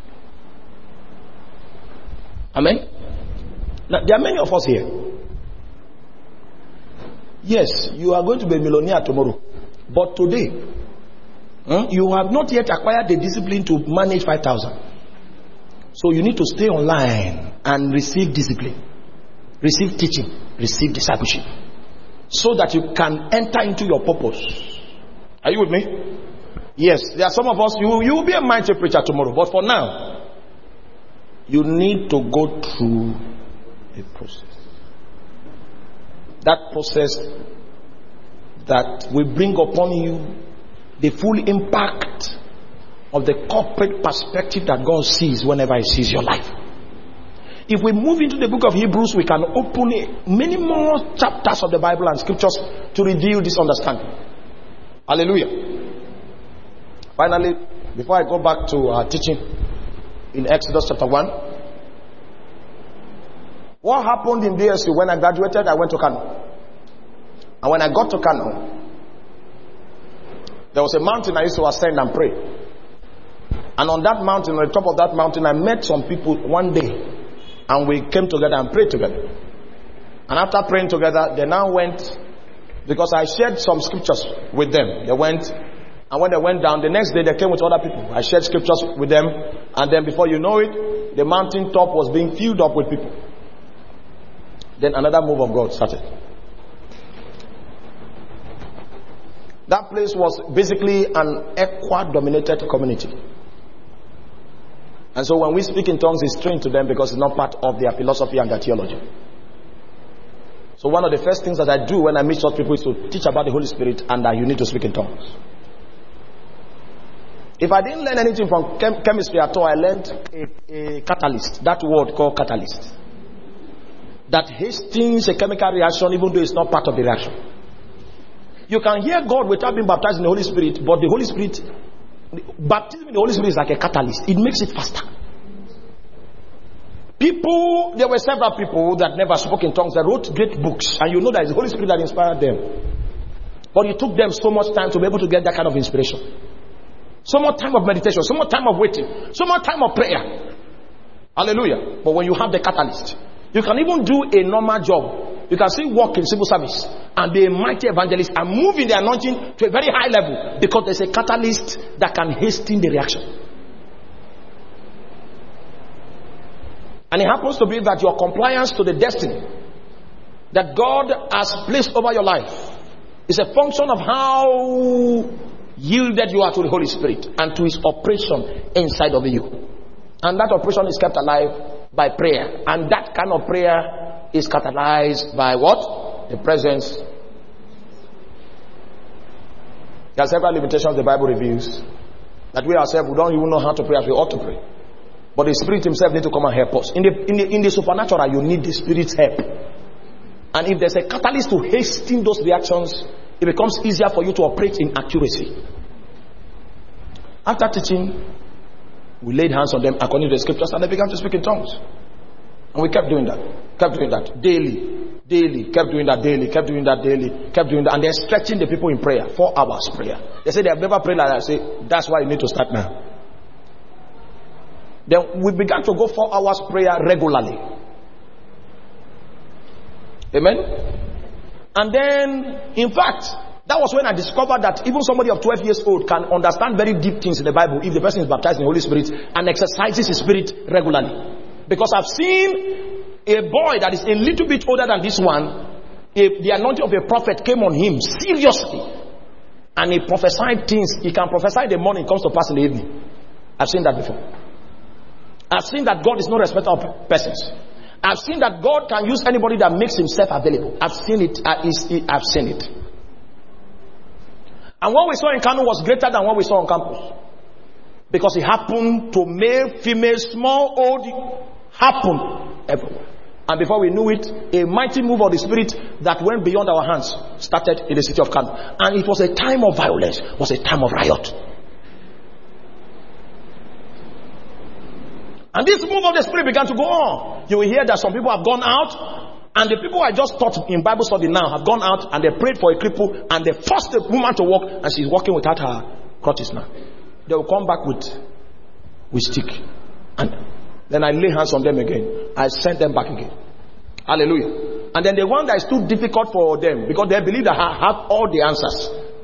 Amen. Now, there are many of us here. Yes, you are going to be a millionaire tomorrow, but today, hmm, you have not yet acquired the discipline to manage five thousand. So you need to stay online and receive discipline, receive teaching, receive discipleship, so that you can enter into your purpose. Are you with me? Yes, there are some of us, you, you will be a mighty preacher tomorrow, but for now, you need to go through a process. That process that will bring upon you the full impact of the corporate perspective that God sees whenever He sees your life. If we move into the book of Hebrews, we can open many more chapters of the Bible and scriptures to reveal this understanding. Hallelujah. Finally, before I go back to our teaching in Exodus chapter one, what happened in D S U when I graduated? I went to Kano. And when I got to Kano, there was a mountain I used to ascend and pray. And on that mountain, on the top of that mountain, I met some people one day. And we came together and prayed together. And after praying together, they now went, because I shared some scriptures with them. They went, and when they went down, the next day they came with other people. I shared scriptures with them. And then before you know it, the mountain top was being filled up with people. Then another move of God started. That place was basically an Equa-dominated community. And so when we speak in tongues, it's strange to them because it's not part of their philosophy and their theology. So one of the first things that I do when I meet such people is to teach about the Holy Spirit and that you need to speak in tongues. If I didn't learn anything from chem- chemistry at all, I learned a, a catalyst, that word called catalyst. That hastens a chemical reaction even though it's not part of the reaction. You can hear God without being baptized in the Holy Spirit, but the Holy Spirit, baptism in the Holy Spirit is like a catalyst. It makes it faster. People, there were several people that never spoke in tongues that wrote great books, and you know that it's the Holy Spirit that inspired them. But it took them so much time to be able to get that kind of inspiration. So much time of meditation, so much time of waiting, so much time of prayer. Hallelujah. But when you have the catalyst, you can even do a normal job. You can still work in civil service and be a mighty evangelist and move in the anointing to a very high level because there's a catalyst that can hasten the reaction. And it happens to be that your compliance to the destiny that God has placed over your life is a function of how yielded you are to the Holy Spirit and to His operation inside of you. And that operation is kept alive by prayer. And that kind of prayer is catalyzed by what? The presence. There are several limitations the Bible reveals that we ourselves, we don't even know how to pray as we ought to pray. But the Spirit Himself needs to come and help us. In the, in the, in the supernatural, you need the Spirit's help. And if there's a catalyst to hasten those reactions, it becomes easier for you to operate in accuracy. After teaching, we laid hands on them according to the scriptures and they began to speak in tongues. And we kept doing that. Kept doing that daily. Daily. Kept doing that daily. Kept doing that daily. Kept doing that. And they're stretching the people in prayer. Four hours prayer. They say they have never prayed like that. I say, that's why you need to start now. Then we began to go four hours prayer regularly. Amen. And then, in fact, that was when I discovered that even somebody of twelve years old can understand very deep things in the Bible if the person is baptized in the Holy Spirit and exercises his spirit regularly. Because I've seen a boy that is a little bit older than this one, if the anointing of a prophet came on him seriously, and he prophesied things. He can prophesy in the morning, comes to pass in the evening. I've seen that before. I've seen that God is no respecter of persons. I've seen that God can use anybody that makes Himself available. I've seen it. I've seen it. And what we saw in Kano was greater than what we saw on campus. Because it happened to male, female, small, old, happened everywhere. And before we knew it, a mighty move of the Spirit that went beyond our hands started in the city of Kano. And it was a time of violence, it was a time of riot. And this move of the Spirit began to go on. You will hear that some people have gone out, and the people I just taught in Bible study now have gone out and they prayed for a cripple and they forced the woman to walk, and she's walking without her crutches now. They will come back with with stick, and then I lay hands on them again. I send them back again. Hallelujah. And then the one that is too difficult for them, because they believe that I have all the answers.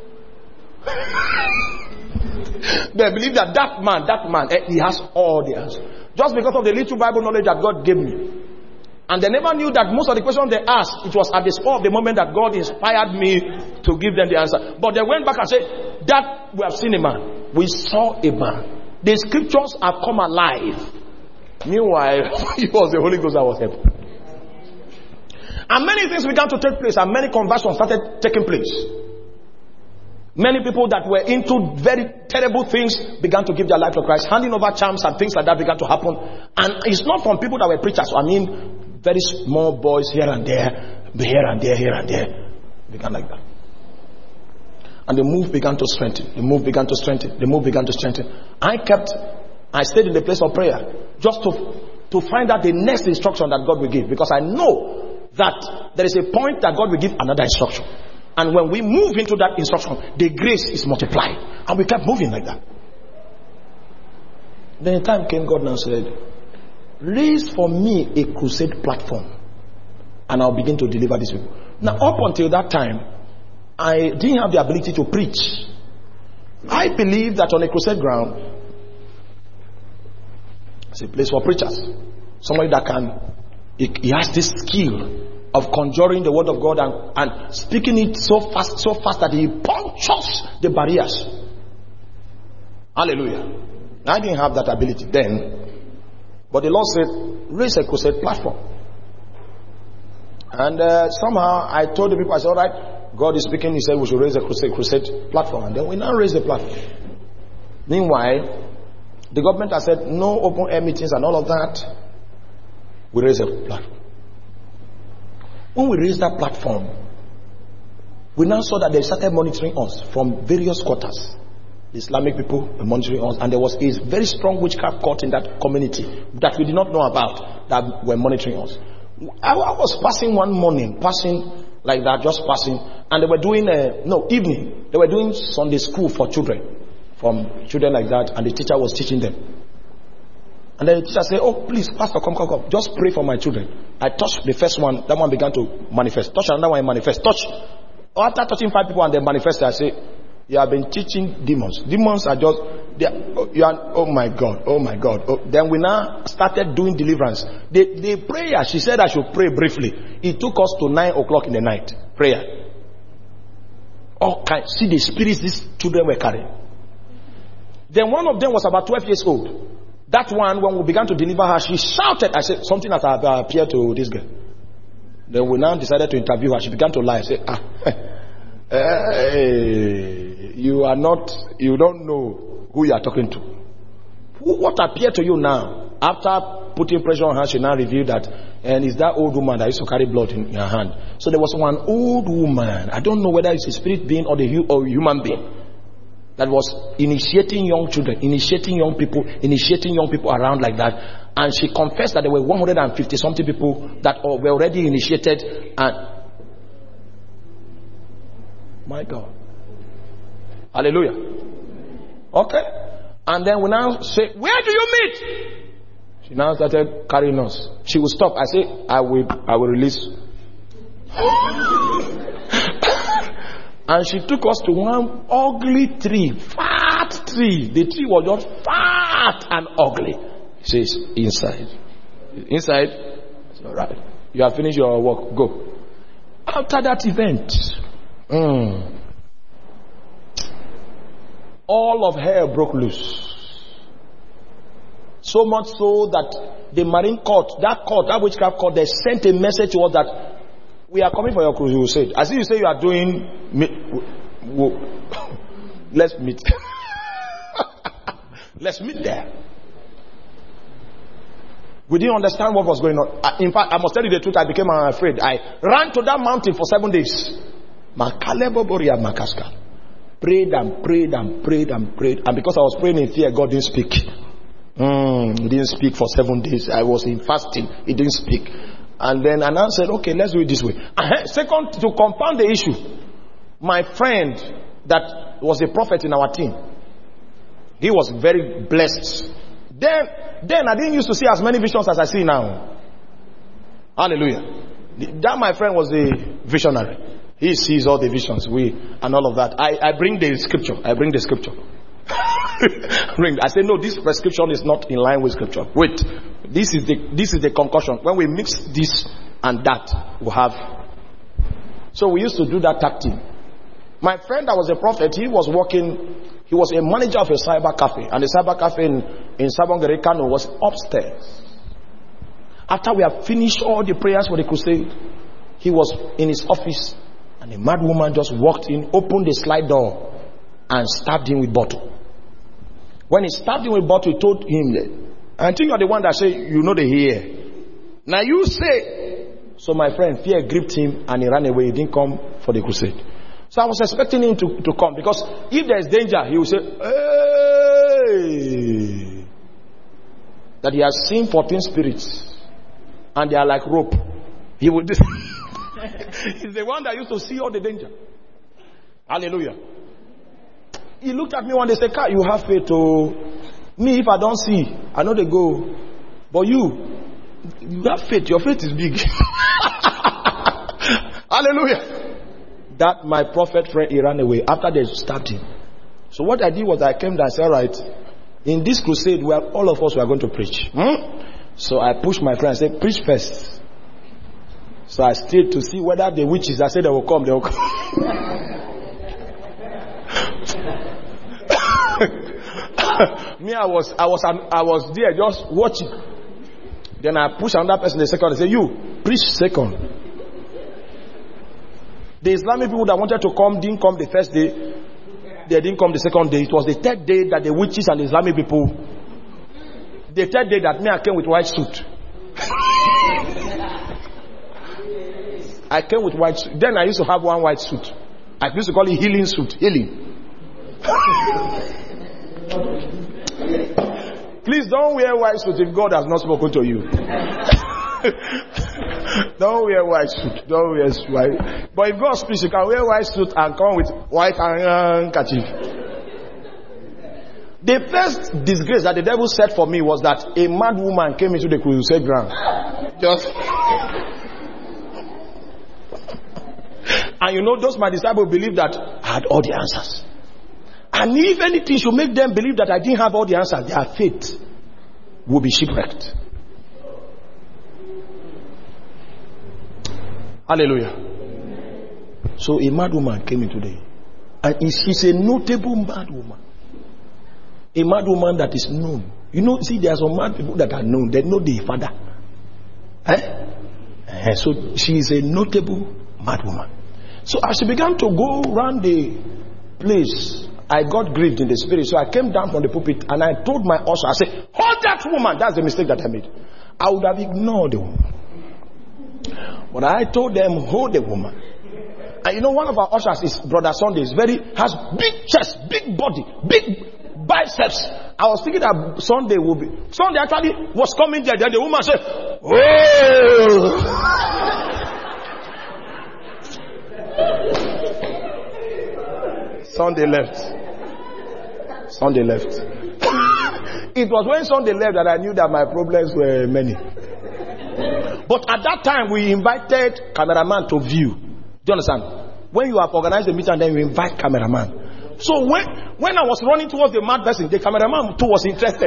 They believe that that man, that man, he has all the answers. Just because of the little Bible knowledge that God gave me. And they never knew that most of the questions they asked, it was at the spur of the moment that God inspired me to give them the answer. But they went back and said, that we have seen a man. We saw a man. The scriptures have come alive. Meanwhile, it was the Holy Ghost that was helping. And many things began to take place, and many conversions started taking place. Many people that were into very terrible things began to give their life to Christ. Handing over charms and things like that began to happen. And it's not from people that were preachers. I mean, very small boys here and there, here and there, here and there. Began like that. And the move began to strengthen. The move began to strengthen. The move began to strengthen. I kept, I stayed in the place of prayer just to, to find out the next instruction that God will give. Because I know that there is a point that God will give another instruction. And when we move into that instruction, the grace is multiplied. And we kept moving like that. Then the time came, God now said, raise for me a crusade platform, and I'll begin to deliver these people. Now, up until that time, I didn't have the ability to preach. I believe that on a crusade ground, it's a place for preachers. Somebody that can, he, he has this skill of conjuring the word of God and, and speaking it so fast, so fast that he punctures the barriers. Hallelujah. I didn't have that ability then, but the Lord said, raise a crusade platform. And uh, somehow I told the people, I said, all right, God is speaking. He said we should raise a crusade, crusade platform. And then we now raise the platform. Meanwhile, the government has said no open air meetings and all of that. We raise a platform. When we raised that platform, we now saw that they started monitoring us from various quarters. The Islamic people were monitoring us, and there was a very strong witchcraft cult in that community that we did not know about that were monitoring us. I, I was passing one morning, passing like that, just passing, and they were doing a, no, evening, they were doing Sunday school for children, from children like that, and the teacher was teaching them. And then the teacher said, oh, please, pastor, come, come, come. Just pray for my children. I touched the first one. That one began to manifest. Touch another one, manifest. Touch. After touching five people and they manifested, I say, you have been teaching demons. Demons are just, they are, you are, oh my God, oh my God. Oh. Then we now started doing deliverance. The, the prayer, she said I should pray briefly. It took us to nine o'clock in the night. Prayer. All kinds. See the spirits these children were carrying. Then one of them was about twelve years old. That one, when we began to deliver her, she shouted. I said, something has appeared to this girl. Then we now decided to interview her. She began to lie. I said, ah, hey, you are not, you don't know who you are talking to. What appeared to you now? After putting pressure on her, she now revealed that, and it's that old woman that used to carry blood in, in her hand. So there was one old woman. I don't know whether it's a spirit being or the or human being, that was initiating young children, initiating young people, initiating young people around like that. And she confessed that there were one hundred fifty something people that were already initiated. And my God. Hallelujah. Okay. And then we now say, where do you meet? She now started carrying us. She will stop. I say, I will, I will release. And she took us to one ugly tree, fat tree. The tree was just fat and ugly. She says, inside. Inside? It's all right. You have finished your work. Go. After that event, mm, all of hell broke loose. So much so that the marine court, that court, that witchcraft court, they sent a message to us that we are coming for your crusade. As if you say you are doing, let's meet. Let's meet there. We didn't understand what was going on. In fact, I must tell you the truth, I became afraid. I ran to that mountain for seven days. Prayed and prayed and prayed and prayed. And because I was praying in fear, God didn't speak. Mm, he didn't speak for seven days. I was in fasting. He didn't speak. And then Anna said, okay, let's do it this way. Uh, second, to compound the issue, my friend that was a prophet in our team, he was very blessed. Then, then I didn't used to see as many visions as I see now. Hallelujah. That my friend was a visionary. He sees all the visions, we and all of that. I, I bring the scripture. I bring the scripture. bring, I say no, this prescription is not in line with scripture. Wait, this is the this is the concussion. When we mix this and that, we have. So we used to do that tactic. My friend that was a prophet, he was working. He was a manager of a cyber cafe, and the cyber cafe in in Sabongere Kano was upstairs. After we have finished all the prayers for the crusade, he was in his office, and a mad woman just walked in, opened the slide door, and stabbed him with bottle. When he stabbed him with bottle, he told him that, I think you're the one that say, you know the here. Now you say. So my friend, fear gripped him, and he ran away. He didn't come for the crusade. So I was expecting him to, to come, because if there is danger, he will say, hey, that he has seen fourteen spirits. And they are like rope. He would. He's the one that used to see all the danger. Hallelujah. He looked at me one day and said, "Car, you have faith to me. If I don't see, I know they go. But you, you have faith. Your faith is big." Hallelujah. That my prophet friend, he ran away after they stabbed him. So what I did was I came down and said, "All right, in this crusade, where all of us were going to preach." Hmm? So I pushed my friend and said, preach first. So I stayed to see whether the witches, I said they will come, they will come. Me, I was, I was, I was there just watching. Then I pushed another person the second. I said, you, preach second. The Islamic people that wanted to come didn't come the first day. They didn't come the second day. It was the third day that the witches and the Islamic people. The third day that me, I came with white suit. I came with white suit. Then I used to have one white suit. I used to call it healing suit. Healing. Please don't wear white suit if God has not spoken to you. Don't wear white suit. Don't wear white. But if God speaks, you can wear white suit and come with white handkerchief. The first disgrace that the devil set for me was that a mad woman came into the crusade ground. Just. And you know, those my disciples believed that I had all the answers. And if anything should make them believe that I didn't have all the answers, their faith will be shipwrecked. Hallelujah. So a mad woman came in today. And she's a notable mad woman. A mad woman that is known. You know, see, there are some mad people that are known. They know the father. Eh? Eh, so she is a notable mad woman. So as she began to go around the place, I got grieved in the spirit. So I came down from the pulpit and I told my usher, I said, hold that woman. That's the mistake that I made. I would have ignored the woman. But I told them, hold the woman. And you know, one of our ushers is Brother Sunday. Is very, has big chest, big body, big biceps. I was thinking that Sunday will be. Sunday actually was coming there. Then the woman said, "Oh." Sunday left. Sunday left. It was when Sunday left that I knew that my problems were many. But at that time, we invited cameraman to view. Do you understand? When you have organized a meeting, then you invite cameraman. So when when I was running towards the mad person, the cameraman too was interested.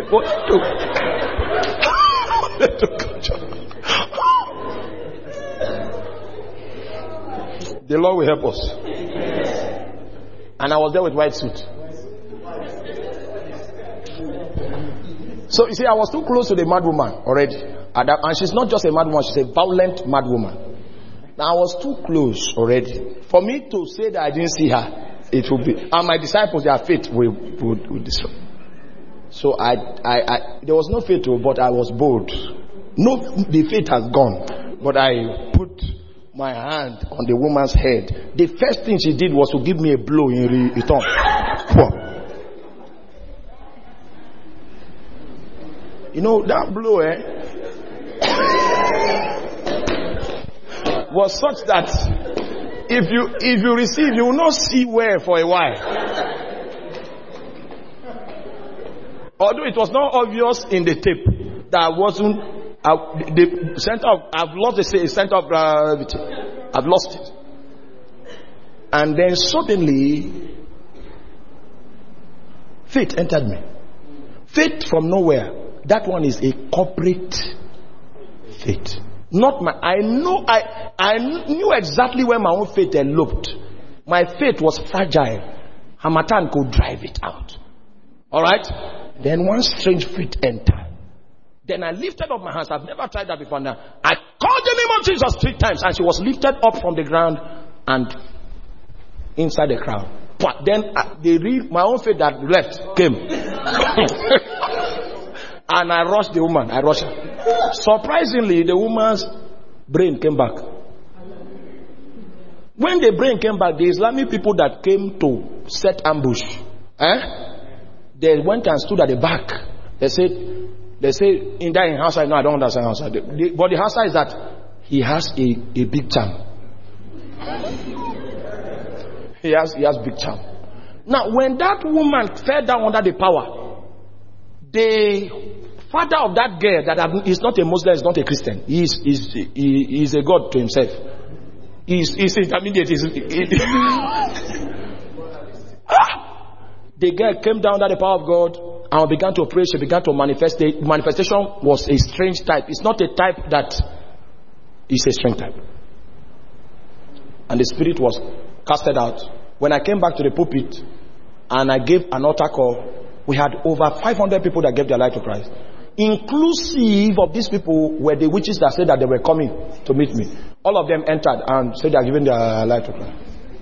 The Lord will help us. And I was there with white suit. So you see, I was too close to the mad woman already. And she's not just a mad woman, she's a violent mad woman. Now I was too close already. For me to say that I didn't see her, it will be, and my disciples, their faith will, will, will destroy. So I, I, I, there was no faith, but I was bold. No, the faith has gone, but I put my hand on the woman's head. The first thing she did was to give me a blow in return. You know, that blow, eh? was such that if you if you receive, you will not see where for a while. Although it was not obvious in the tape that I wasn't uh, the center of I've lost the center of gravity. I've lost it. And then suddenly faith entered me. Faith from nowhere. That one is a corporate faith. Not my I know I I knew exactly where my own faith eloped. My faith was fragile. Hamatan could drive it out. Alright? Then one strange faith entered. Then I lifted up my hands. I've never tried that before now. I called the name of Jesus three times and she was lifted up from the ground and inside the crowd. But then uh, the real, my own faith that left came. And I rushed the woman. I rushed her. Surprisingly, the woman's brain came back. When the brain came back, the Islamic people that came to set ambush, eh? They went and stood at the back. They said, they say in that in Hausa, no, I don't understand Hausa. The, the, but the Hausa is that he has a, a big charm. He has he has big charm. Now, when that woman fell down under the power, the father of that girl that is not a Muslim, is not a Christian. He is is he is a god to himself. He is he's intermediate. He's, he, ah! The girl came down under the power of God and began to pray. She began to manifest. The manifestation was a strange type. It's not a type that is a strange type. And the spirit was casted out. When I came back to the pulpit and I gave an altar call, we had over five hundred people that gave their life to Christ. Inclusive of these people were the witches that said that they were coming to meet me. All of them entered and said they are giving their life to Christ.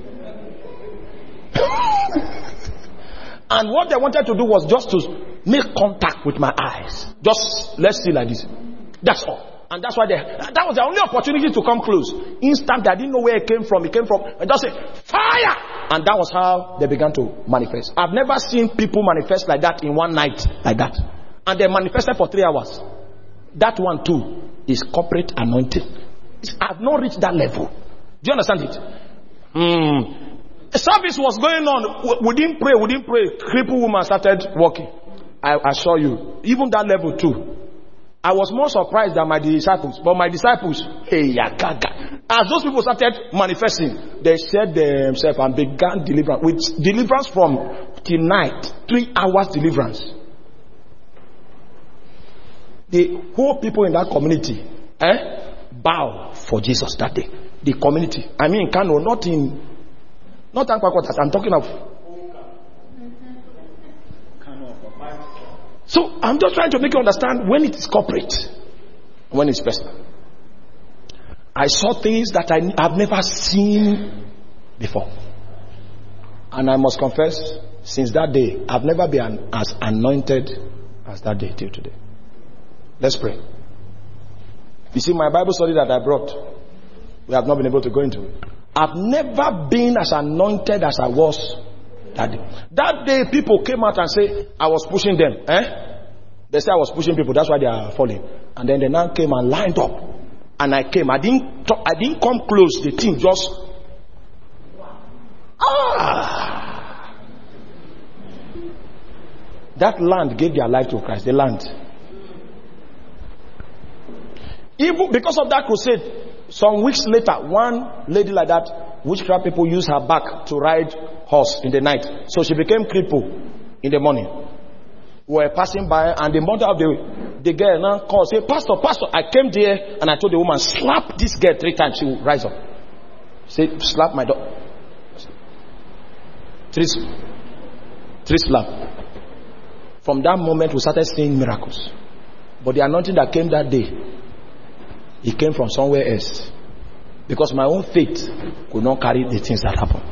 And what they wanted to do was just to make contact with my eyes. Just, let's see like this. That's all. And that's why they, that was the only opportunity to come close. Instant, I didn't know where it came from. It came from, and just say, fire! And that was how they began to manifest. I've never seen people manifest like that in one night, like that. And they manifested for three hours. That one too is corporate anointing. It's, I've not reached that level. Do you understand it? Hmm. The service was going on. We didn't pray. We didn't pray. Crippled woman started walking. I assure you. Even that level too. I was more surprised than my disciples. But my disciples, hey, yagaga. As those people started manifesting, they set themselves and began deliverance. With deliverance from till night. Three hours deliverance. The whole people in that community eh, bow for Jesus that day. The community. I mean, Kano, not in... Not Ankwakotas, I'm talking of. So I'm just trying to make you understand when it is corporate, when it's personal. I saw things that I have never seen before. And I must confess, since that day, I've never been as anointed as that day till today. Let's pray. You see, my Bible study that I brought, we have not been able to go into it. I've never been as anointed as I was that day. That day, people came out and say, I was pushing them. Eh? They say I was pushing people, that's why they are falling. And then they now came and lined up. And I came. I didn't talk, I didn't come close. The thing just... Ah! That land gave their life to Christ. The land. Even because of that crusade, some weeks later, one lady like that, witchcraft people use her back to ride horse in the night. So she became crippled in the morning. We were passing by and the mother of the, the girl now called, say, Pastor, Pastor, I came there and I told the woman, slap this girl three times. She will rise up. Say, slap my dog. Three, three slap. From that moment, we started seeing miracles. But the anointing that came that day, it came from somewhere else. Because my own faith could not carry the things that happen.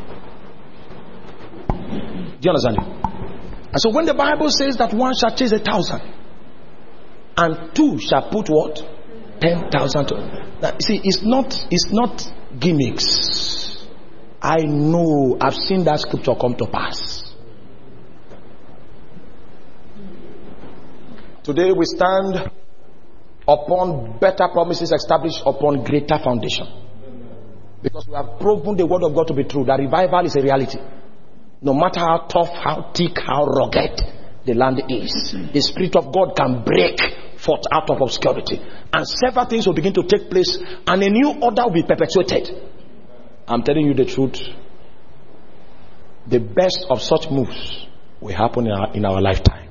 Do you understand it? And so when the Bible says that one shall chase a thousand, and two shall put what? Ten thousand. Now, see, it's not, it's not gimmicks. I know, I've seen that scripture come to pass. Today we stand upon better promises established upon greater foundation. Because we have proven the word of God to be true. That revival is a reality. No matter how tough, how thick, how rugged the land is, the Spirit of God can break forth out of obscurity. And several things will begin to take place, and a new order will be perpetuated. I'm telling you the truth. The best of such moves will happen in our, in our lifetime.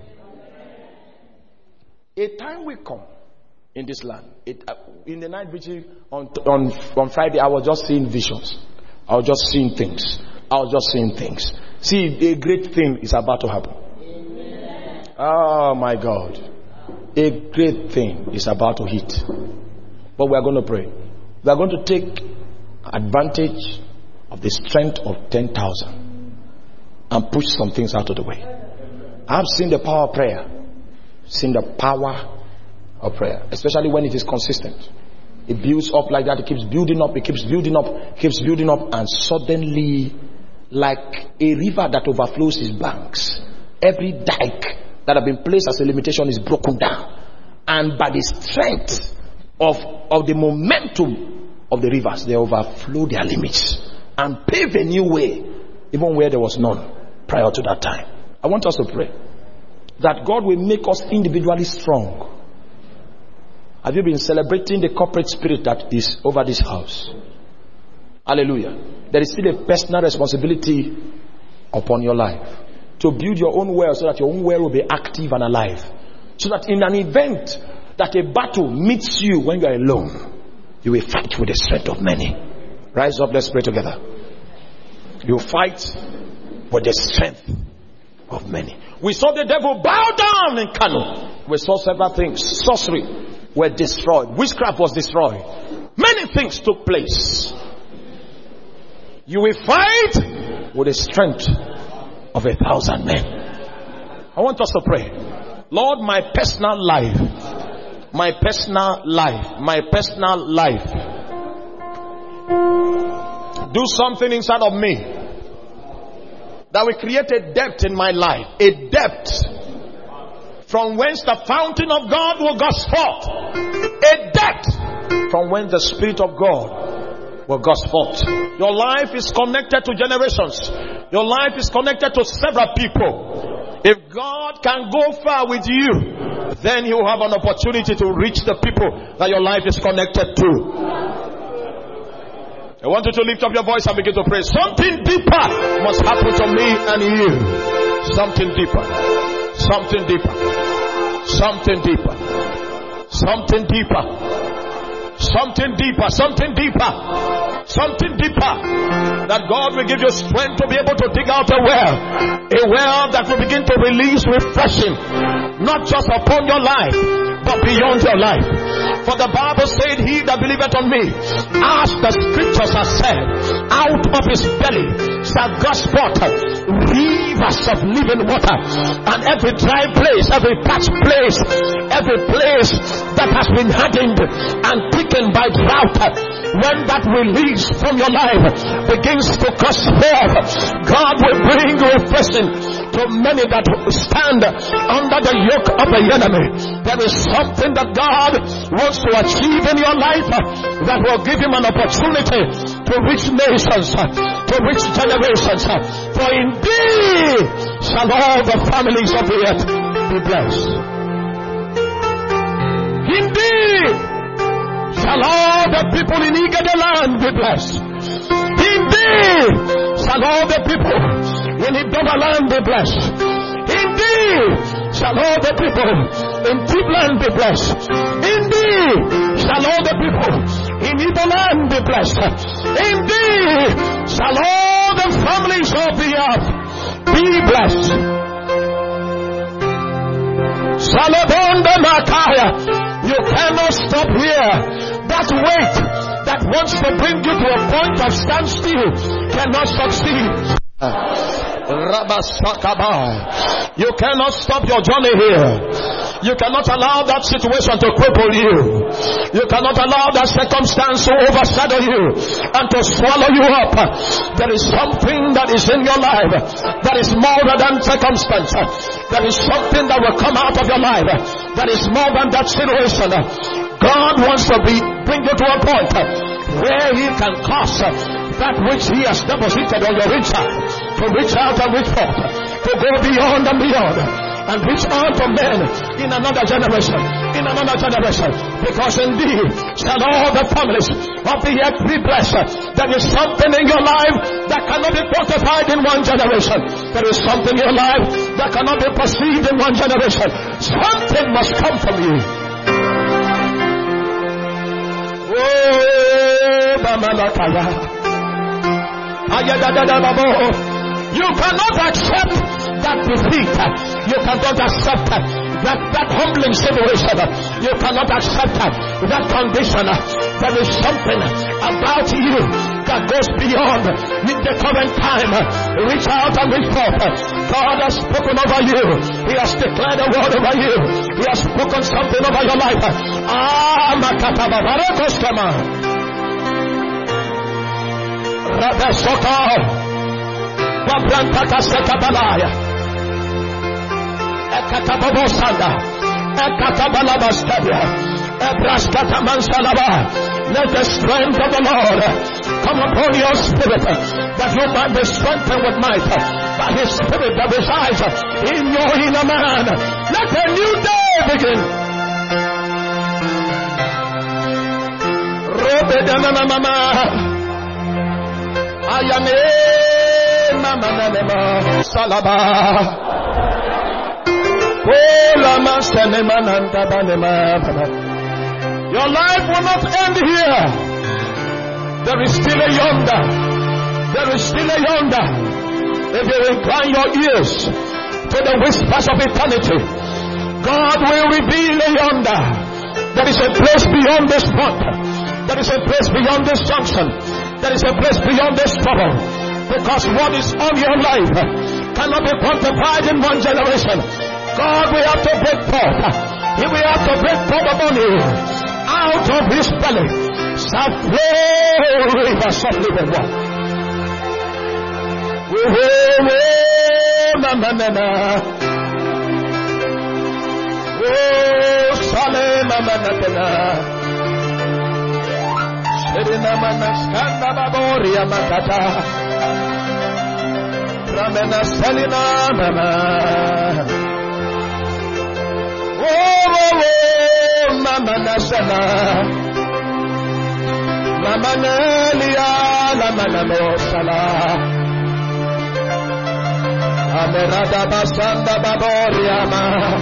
A time will come in this land. It, uh, in the night vigil on, on, on Friday, I was just seeing visions. I was just seeing things. I was just seeing things. See, a great thing is about to happen. Amen. Oh my God. A great thing is about to hit. But we are going to pray. We are going to take advantage of the strength of ten thousand and push some things out of the way. I've seen the power of prayer. Seen the power of prayer, especially when it is consistent. It builds up like that. It keeps building up. It keeps building up. Keeps building up, and suddenly, like a river that overflows its banks, every dike that have been placed as a limitation is broken down, and by the strength of of the momentum of the rivers, they overflow their limits and pave a new way, even where there was none prior to that time. I want us to pray that God will make us individually strong. Have you been celebrating the corporate spirit that is over this house? Hallelujah. There is still a personal responsibility upon your life to build your own well, so that your own well will be active and alive. So that in an event that a battle meets you when you are alone, you will fight with the strength of many. Rise up, let's pray together. You fight with the strength of many. We saw the devil bow down in Kanu. We saw several things. Sorcery were destroyed. Witchcraft was destroyed. Many things took place. You will fight with the strength of a thousand men. I want us to pray. Lord, my personal life, my personal life, my personal life, do something inside of me that will create a depth in my life, a depth from whence the fountain of God will gush forth, a depth from whence the Spirit of God will gush forth. Your life is connected to generations. Your life is connected to several people. If God can go far with you, then He will have an opportunity to reach the people that your life is connected to. I want you to lift up your voice and begin to pray. Something deeper must happen to me and you. Something deeper. Something deeper. Something deeper. Something deeper. Something deeper. Something deeper. Something deeper. That God will give you strength to be able to dig out a well. A well that will begin to release refreshing. Not just upon your life, but beyond your life. For the Bible said, he that believeth on me, as the scriptures have said, out of his belly shall gush forth rivers of living water. And every dry place, every parched place, every place that has been hardened and thickened by drought, when that release from your life begins to gush forth, God will bring refreshing to many that stand under the yoke of the enemy. There is something that God wants to achieve in your life that will give him an opportunity to reach nations, to reach generations. For indeed shall all the families of the earth be blessed. Indeed shall all the people in Igede land be blessed. Indeed shall all the people in Idoma land be blessed. Indeed shall all the people in Tivland be blessed. Indeed shall all the people in Igbo land be blessed. Indeed shall all the families of the earth be blessed. Salabonda Makaya. You cannot stop here. That weight that wants to bring you to a point of standstill cannot succeed. You cannot stop your journey here. You cannot allow that situation to cripple you. You cannot allow that circumstance to overshadow you and to swallow you up. There is something that is in your life that is more than circumstance. There is something that will come out of your life that is more than that situation. God wants to be bring you to a point where He can cause that which He has deposited on your inside to reach out and reach forth, to go beyond and beyond, and reach out to men in another generation, in another generation. Because indeed shall all the families of the earth be blessed. There is something in your life that cannot be quantified in one generation. There is something in your life that cannot be perceived in one generation. Something must come from you. Oh, Bamalakaya. You cannot accept that defeat. You cannot accept that, that humbling situation. You cannot accept that, that condition. There is something about you that goes beyond in the current time. Reach out and reach forth. God has spoken over you. He has declared a word over you. He has spoken something over your life. Ah, Makataba Barakostama. Rabesoko. Wabrantaka Sekabalaya. Ekatababosanda. Ekatabalabastabia. Ebraskatamansalaba. Let the strength of the Lord come upon your spirit, that you might be strengthened with might by His Spirit that resides in your inner man. Let a new day begin. Robedanamama. Ayame mama nana salaba. Your life will not end here. There is still a yonder. There is still a yonder. If you incline your ears to the whispers of eternity, God will reveal a yonder. There is a place beyond this point. There is a place beyond this junction. There is a place beyond this trouble. Because what is on your life cannot be quantified in one generation. God will have to break forth. He will have to break forth upon you. Out of His belly shall flow rivers of living water. Oh, Salem, Sedina Manaskanda Baboria Makata Ramena Selina Mama. Oh, oh, oh, Mama Nasana Mama Nelia Lamana Mosala Amerada Basanda Baboriama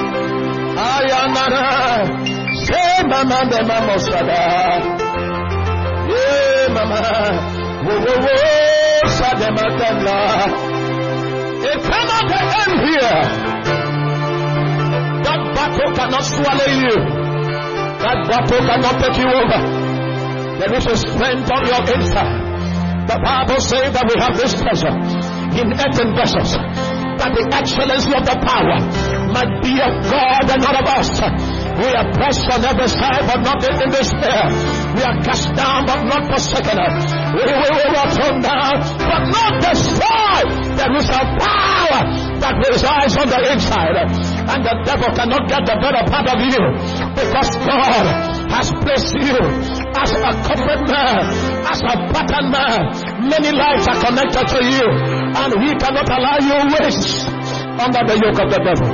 Ayanara Se Mama de Mamosada Ye Mama Wo wo wo Sadematella. It cannot end here. That battle cannot swallow you. That battle cannot take you over. There is a strength on your inside. The Bible says that we have this treasure in earthen vessels, that the excellency of the power might be of God and not of us. We are pressed on every side, but not in despair. We are cast down, but not forsaken. We will not thrown down, but not destroyed. There is a power that resides on the inside, and the devil cannot get the better part of you, because God has placed you as a covenant man, as a pattern man. Many lives are connected to you, and He cannot allow you to waste under the yoke of the devil.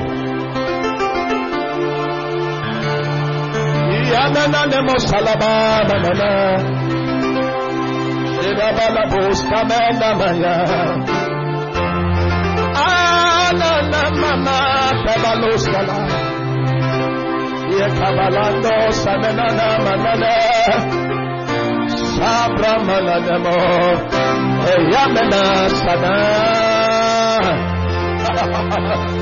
Yanana nemo salaba nana, shirabala boska mena maya. Anana mama tabaloskala, yekabalando sanana manana, sabra mananemo, yamena sana.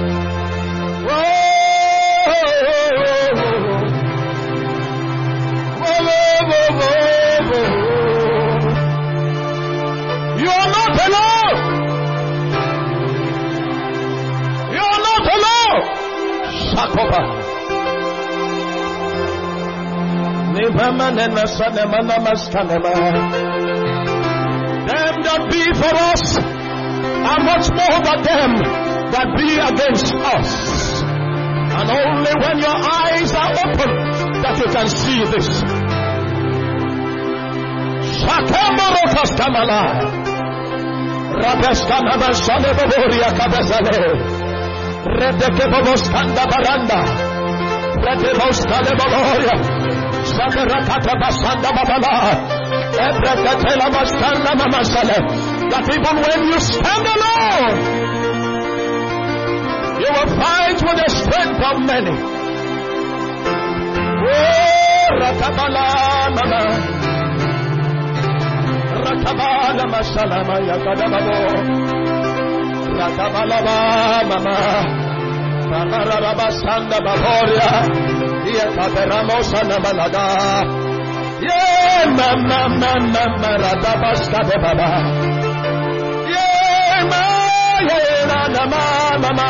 You are not alone. You are not alone. Shakoba. Them that be for us are much more than them that be against us. And only when your eyes are open that you can see this. Shakemorokastamala. Rabeskanama Shaleboria Kabezale. Redekeboskanda Baranda. Redeboskale Baloria. Saberakata Basanda Babala. Ebrekatela Bastanda Mamasale. That even when you stand alone, you will fight with the strength of many. Oh, Ratabala Mama. Ratabala Masalama Yakadababo. Ratabala Mama. Rabarabasanda Baboria. Yakaberamosana Malada. Yeah, Mama, Mama, Radabasta Baba. Yeah, Mama, Mama.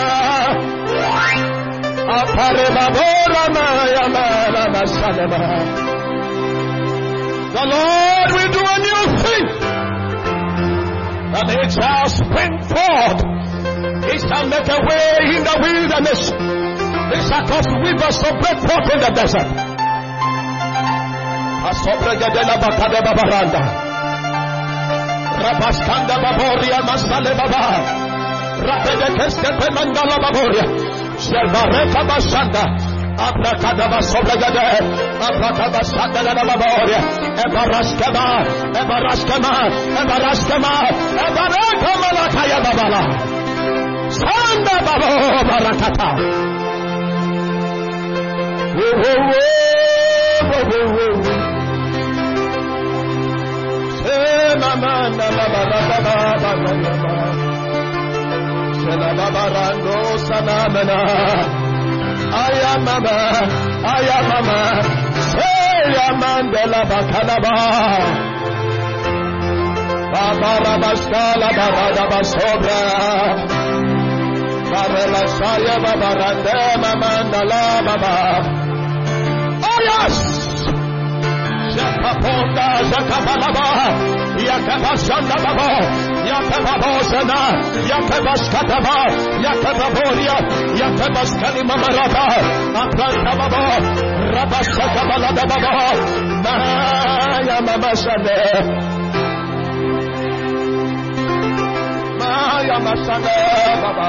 The Lord will do a new thing, and it shall spring forth. It shall make a way in the wilderness. It shall cause rivers to break forth in the desert. Asobregadela bakade babaranda. Rabaskanda baboria masale baba. Rapede keskepe mandala baboria. Shelbareka basanda. Abrakadaba sobregade. Abrakabasanda la baboria. Ebaraskema. Ebaraskema. Ebaraskema. Ebarakama la kaya babala. Sanda babo barakata. Whoa, whoa, whoa, whoa, whoa. Mama, mama, mama, mama, mama. Shela baba rando sanamena. Aya mama, aya mama. Seya mandela bakanaba. Baba rabaskala barada basobra. Barela saya baba rande mama ndala baba. Oh yes. Jakaponda, Jakabalaba, Yakabashanda Baba, Yakababosana, Yakabaskataba, Yakababoria, Yakabaskani Mamarata, Atlanta Baba, Rabashakabalada Baba, Maya Mamashane, Maya Masane Baba.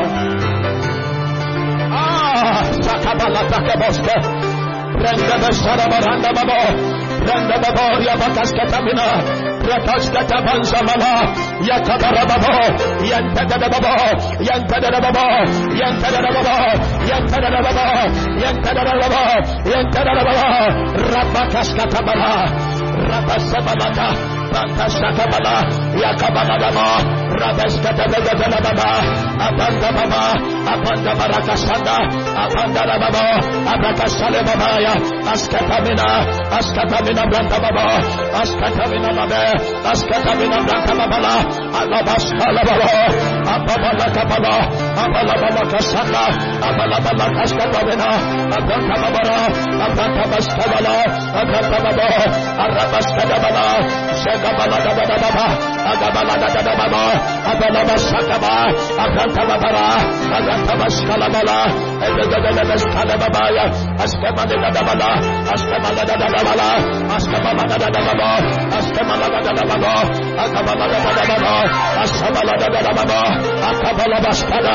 Ah, Jakabalata Kaboska. Renda Bashara Baranda Babo, Renda Baboria Bakaskatamina, Rakaskatabanzamala, Yakabara Babo, Yantada Babo, Yantada Babo, Yantada Babo, Yantada Babo, Yantada Babo, Yantada Babo, Rabakaskatabala, Rabasabalata, Rakasakabala, Yakabalaba, Rabaskatabala, Abanda Baba, Abanda Barakasanda, Abanda Baba, Abrakasale Babaya, Askatamina, Askatamina Branta Baba, Askatamina Babe, Askatamina Branta Babala, Alabaskala Baba, Ababala Kabala, Abalabala Kasanda, Abalabala Kaskatamina, Abanta Babara, Abanta Baskabala, Abanta Baba, Arabaskadabala, Shagabala Baba, Agabala Baba, Abalaba Sakaba, Abanta Babara, Abanta Baskalabala, Ebedabala Baskalabaya, Askamala Dabala, Askamala Dabala, Askamala Dabala, Askamala Dabala, Akabala Dabala, Askamala Dabala, Akabala Baskala.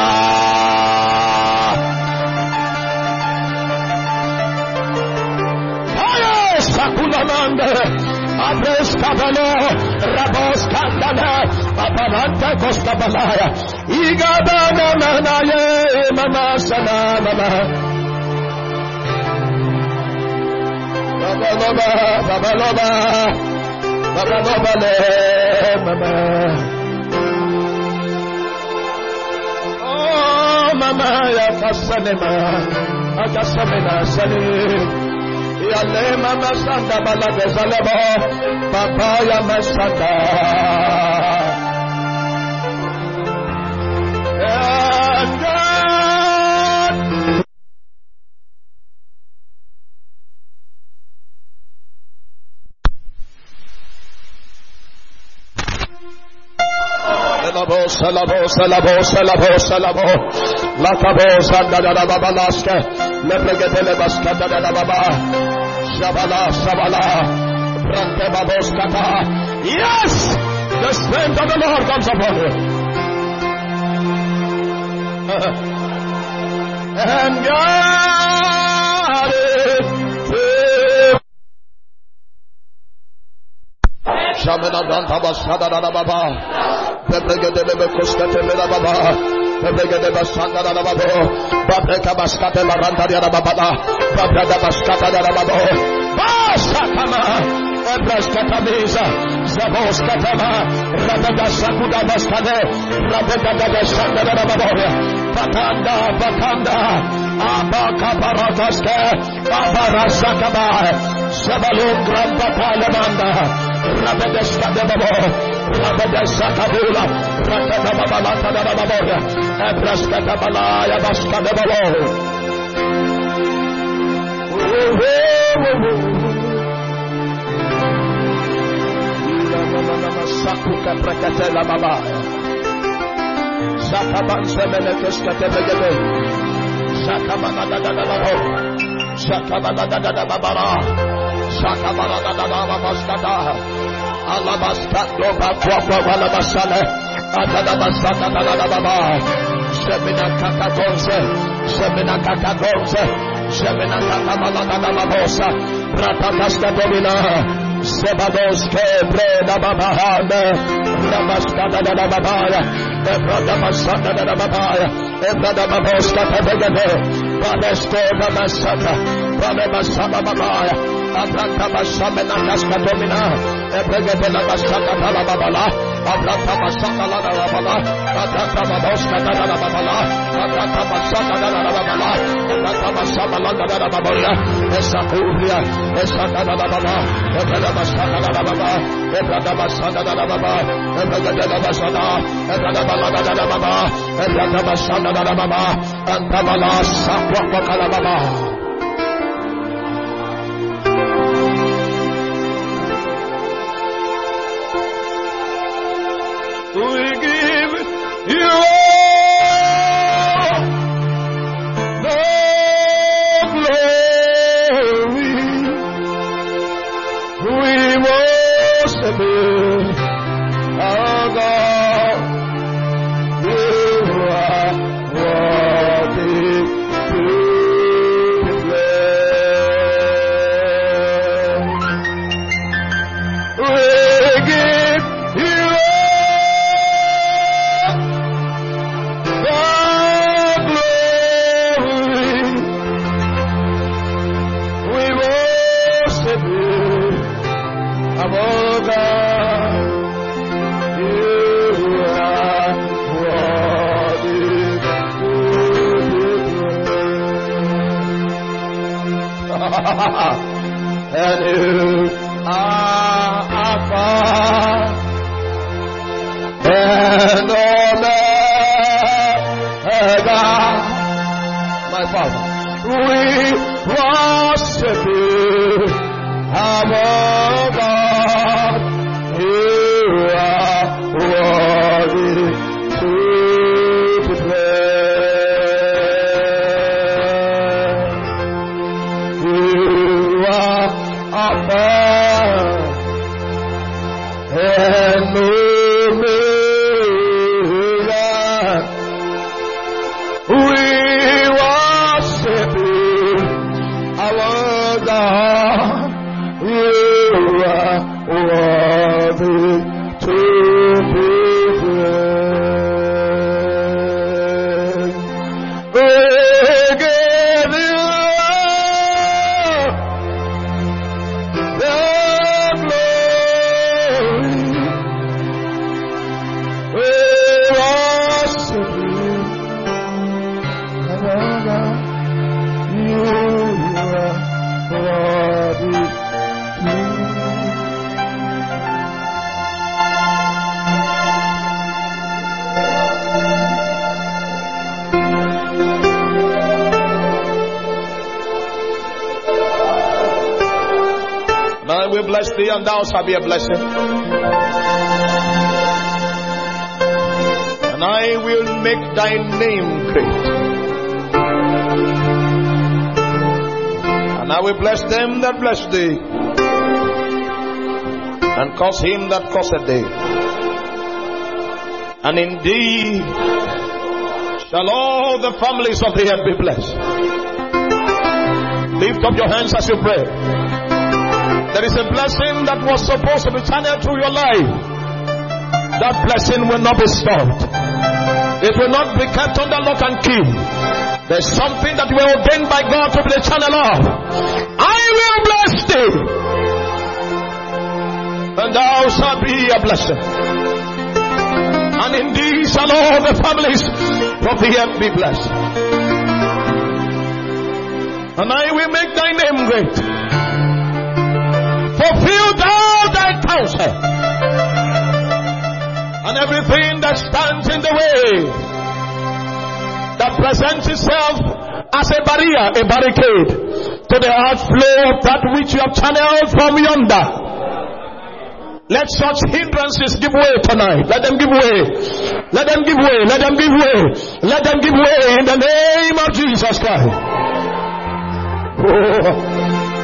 Fire Sakulamande, Abres Kabalo, Rabos Kandana, Apalanta Koskabalaya, Igabana Nanaye, Manasana Mama. Babaloba, Babaloba, Babaloba, Mama. Oh, Mama, Yakasanema, Akasamena Sani. Yale Mama Sanda Balabezalebo, Papaya Masanda. And God Salabo, salabo, salabo, salabo, salabo. Lakabo, sandada baba laske. Lebregedele baskada da baba. Shabala, shabala. Brante babos kata. Yes! The strength of the Lord comes upon you. And God is Shamana Danta Basada Baba, Pebregede Koskate Baba, Pebregede Basanda Babo, Babreka Baskate Maranta Baba, Babreka Baskata Babo, Basakama, Ebraskata Mesa, Zabos Katama, Rabada Sakuda Baskade, Rabada Sanda Babo, Patanda, Patanda, Abaka Parataske, Abarasakaba, Sabalum Grandpapa Lemanda. Rabadeska de Babo, Rabadeska Kabula, Rakababa de Babo, Ebraska de Balaya Baska de Babo. Sakuka Prakatela Baba, Sakaban Semenekeska Tebegebe, Sakamana da Babo, Sakamana da Babara. Shakabala da da da baskata, Alabaskato bakwa wala basale, Adada basata da da baba, Shemina kakatonse, Shemina kakatonse, Shemina kakamala da da babosa, Ratakaska domina, Sebadoske breda babahane, Rabaskata da da babaya, Ebrada basata da da babaya, Ebrada baboska tebegebe, Badesko da basata, Bade basata babaya. Abranta Bashamena Cascatomina, Ebregabella Bascata Babala, Abranta Basata la Babala, Abranta Babosca da Babala, Abranta Basata da Babala, Abranta Basama la Babala, Esacuria, Esata da Baba, Ebra Basata da Baba, Ebra Basata da Baba, Ebra Basata, Ebra Balada da Baba, Ebra Basata da Baba, and Tabala Sakwa Baba. We give you all the glory. We worship you, our God. You are worthy to be praised. We give you and you are Alpha and Omega, my Father. We worship you, our God. You are worthy to be praised. You are Alpha and Omega. We worship you, our God. You are worthy to be praised. We give you the glory. We worship you, our God. You are worthy. Now we bless thee, and thou shalt be a blessing. And I will make thy name great. And I will bless them that bless thee, and curse him that curseth thee. And in thee shall all the families of the earth be blessed. Lift up your hands as you pray. There is a blessing that was supposed to be channeled through your life. That blessing will not be stopped. It will not be kept under lock and key. There's something that you were ordained by God to be the channel of. I will bless thee, and thou shalt be a blessing. And in thee shall all the families of the earth be blessed. And I will make thy name great. Fulfill thou thy counsel, and everything that stands in the way, that presents itself as a barrier, a barricade to the outflow of that which you have channeled from yonder. Let such hindrances give way tonight. Let them give way. Let them give way. Let them give way. Let them give way in the name of Jesus Christ. Oh.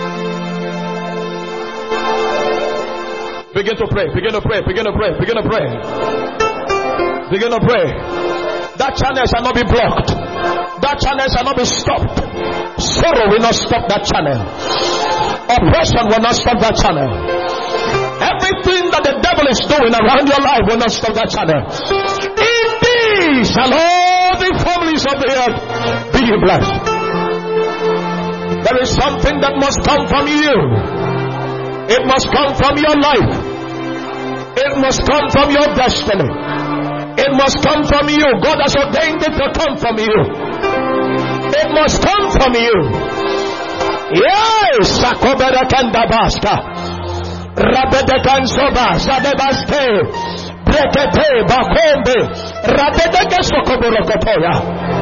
Begin to pray. Begin to pray. Begin to pray. Begin to pray. Begin to pray. That channel shall not be blocked. That channel shall not be stopped. Sorrow will not stop that channel. Oppression will not stop that channel. Everything that the devil is doing around your life will not stop that channel. In thee shall all the families of the earth be blessed. There is something that must come from you. It must come from your life. It must come from your destiny. It must come from you. God has ordained it to come from you. It must come from you. Yes, Sakobera Kandabaska. Rabedekan soba, Zadebaste, Brekete, Bakombe, Rabedeke Sokoborokotoya.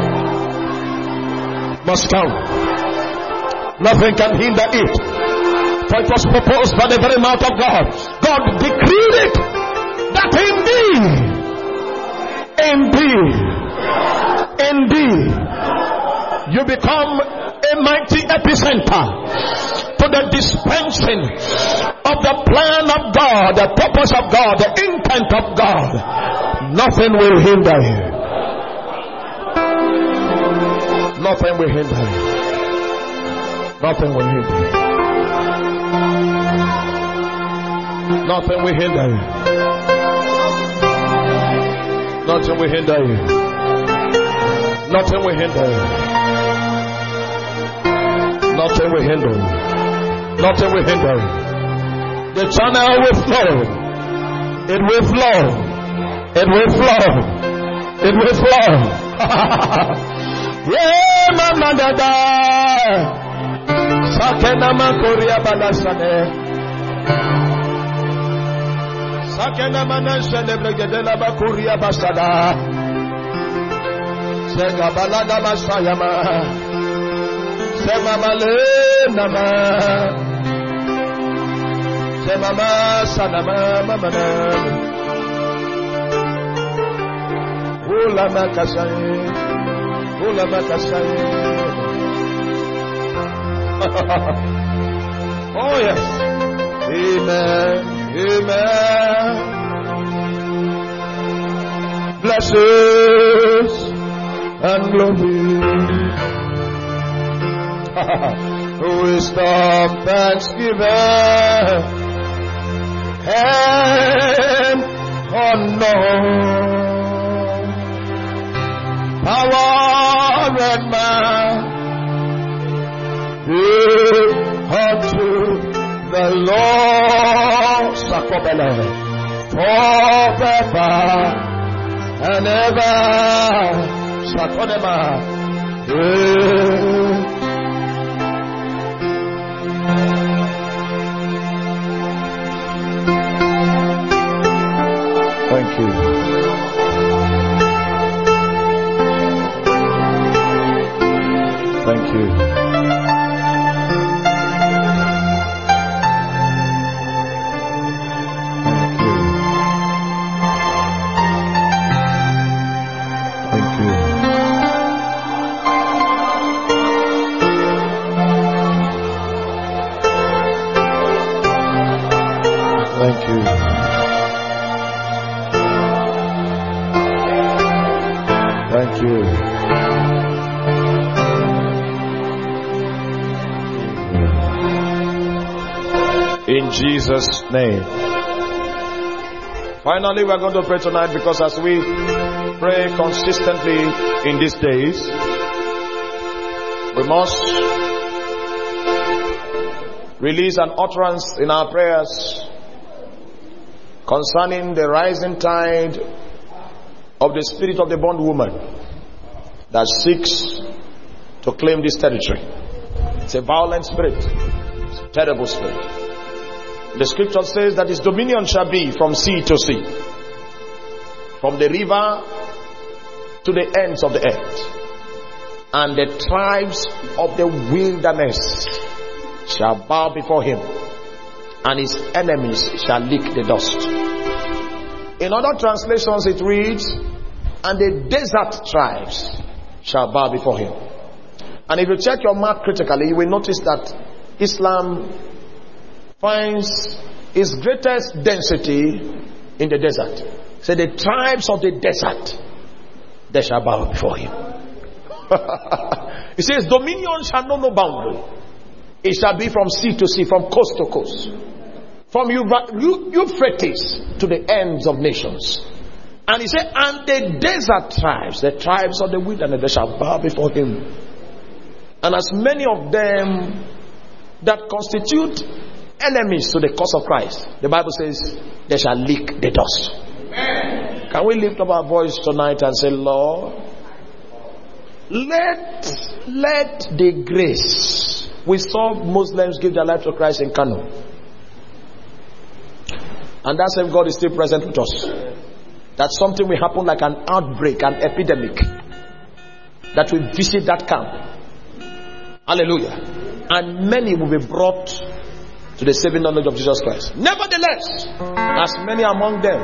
Must come. Nothing can hinder it. For it was proposed by the very mouth of God. God decreed it that indeed, indeed, indeed, you become a mighty epicenter to the dispensing of the plan of God, the purpose of God, the intent of God. Nothing will hinder you. Nothing will hinder you. Nothing will hinder you. Nothing will hinder you. Nothing will hinder you. Nothing will hinder you. Nothing will hinder you. Nothing will hinder you. The channel will flow. It will flow. It will flow. It will flow. Yeah, mama dada. Sakena makoria balasane. Sakena manashane bregedela bakuria basada. Sega balada basayama. Sema male nama. Mama sanama mama Ula makasai Ula makasai Oh yes. Amen. Amen. Blessings and glory. Wisdom, thanksgiving, and honor, power and might be unto the Lord, Sakobele, forever and ever, Sakodema. Yeah. Thank you. Thank you. Thank you. you. In Jesus' name. Finally, we are going to pray tonight, because as we pray consistently in these days, we must release an utterance in our prayers concerning the rising tide of the spirit of the bondwoman that seeks to claim this territory. It's a violent spirit. It's a terrible spirit. The scripture says that his dominion shall be from sea to sea, from the river to the ends of the earth, and the tribes of the wilderness shall bow before him, and his enemies shall lick the dust. In other translations it reads, and the desert tribes shall bow before him. And if you check your map critically, you will notice that Islam finds its greatest density in the desert. So the tribes of the desert, they shall bow before him. It says, dominion shall know no boundary. It shall be from sea to sea, from coast to coast, from Euphrates to the ends of nations. And he said, and the desert tribes, the tribes of the wilderness, they shall bow before him. And as many of them that constitute enemies to the cause of Christ, the Bible says, they shall lick the dust. Amen. Can we lift up our voice tonight and say, Lord, let, let the grace. We saw Muslims give their life to Christ in Kano. And that same God is still present with us. That something will happen like an outbreak, an epidemic, that will visit that camp. Hallelujah. And many will be brought to the saving knowledge of Jesus Christ. Nevertheless, as many among them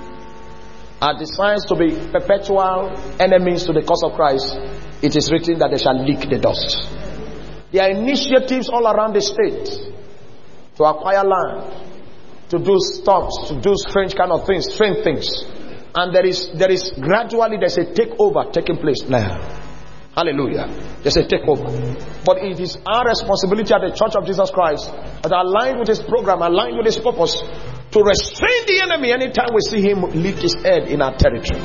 are designed to be perpetual enemies to the cause of Christ, it is written that they shall lick the dust. There are initiatives all around the state to acquire land, to do stunts, to do strange kind of things, strange things. And there is there is gradually there's a takeover taking place now. Hallelujah. There's a takeover. But it is our responsibility at the Church of Jesus Christ, that aligned with his program, aligned with his purpose, to restrain the enemy anytime we see him lift his head in our territory.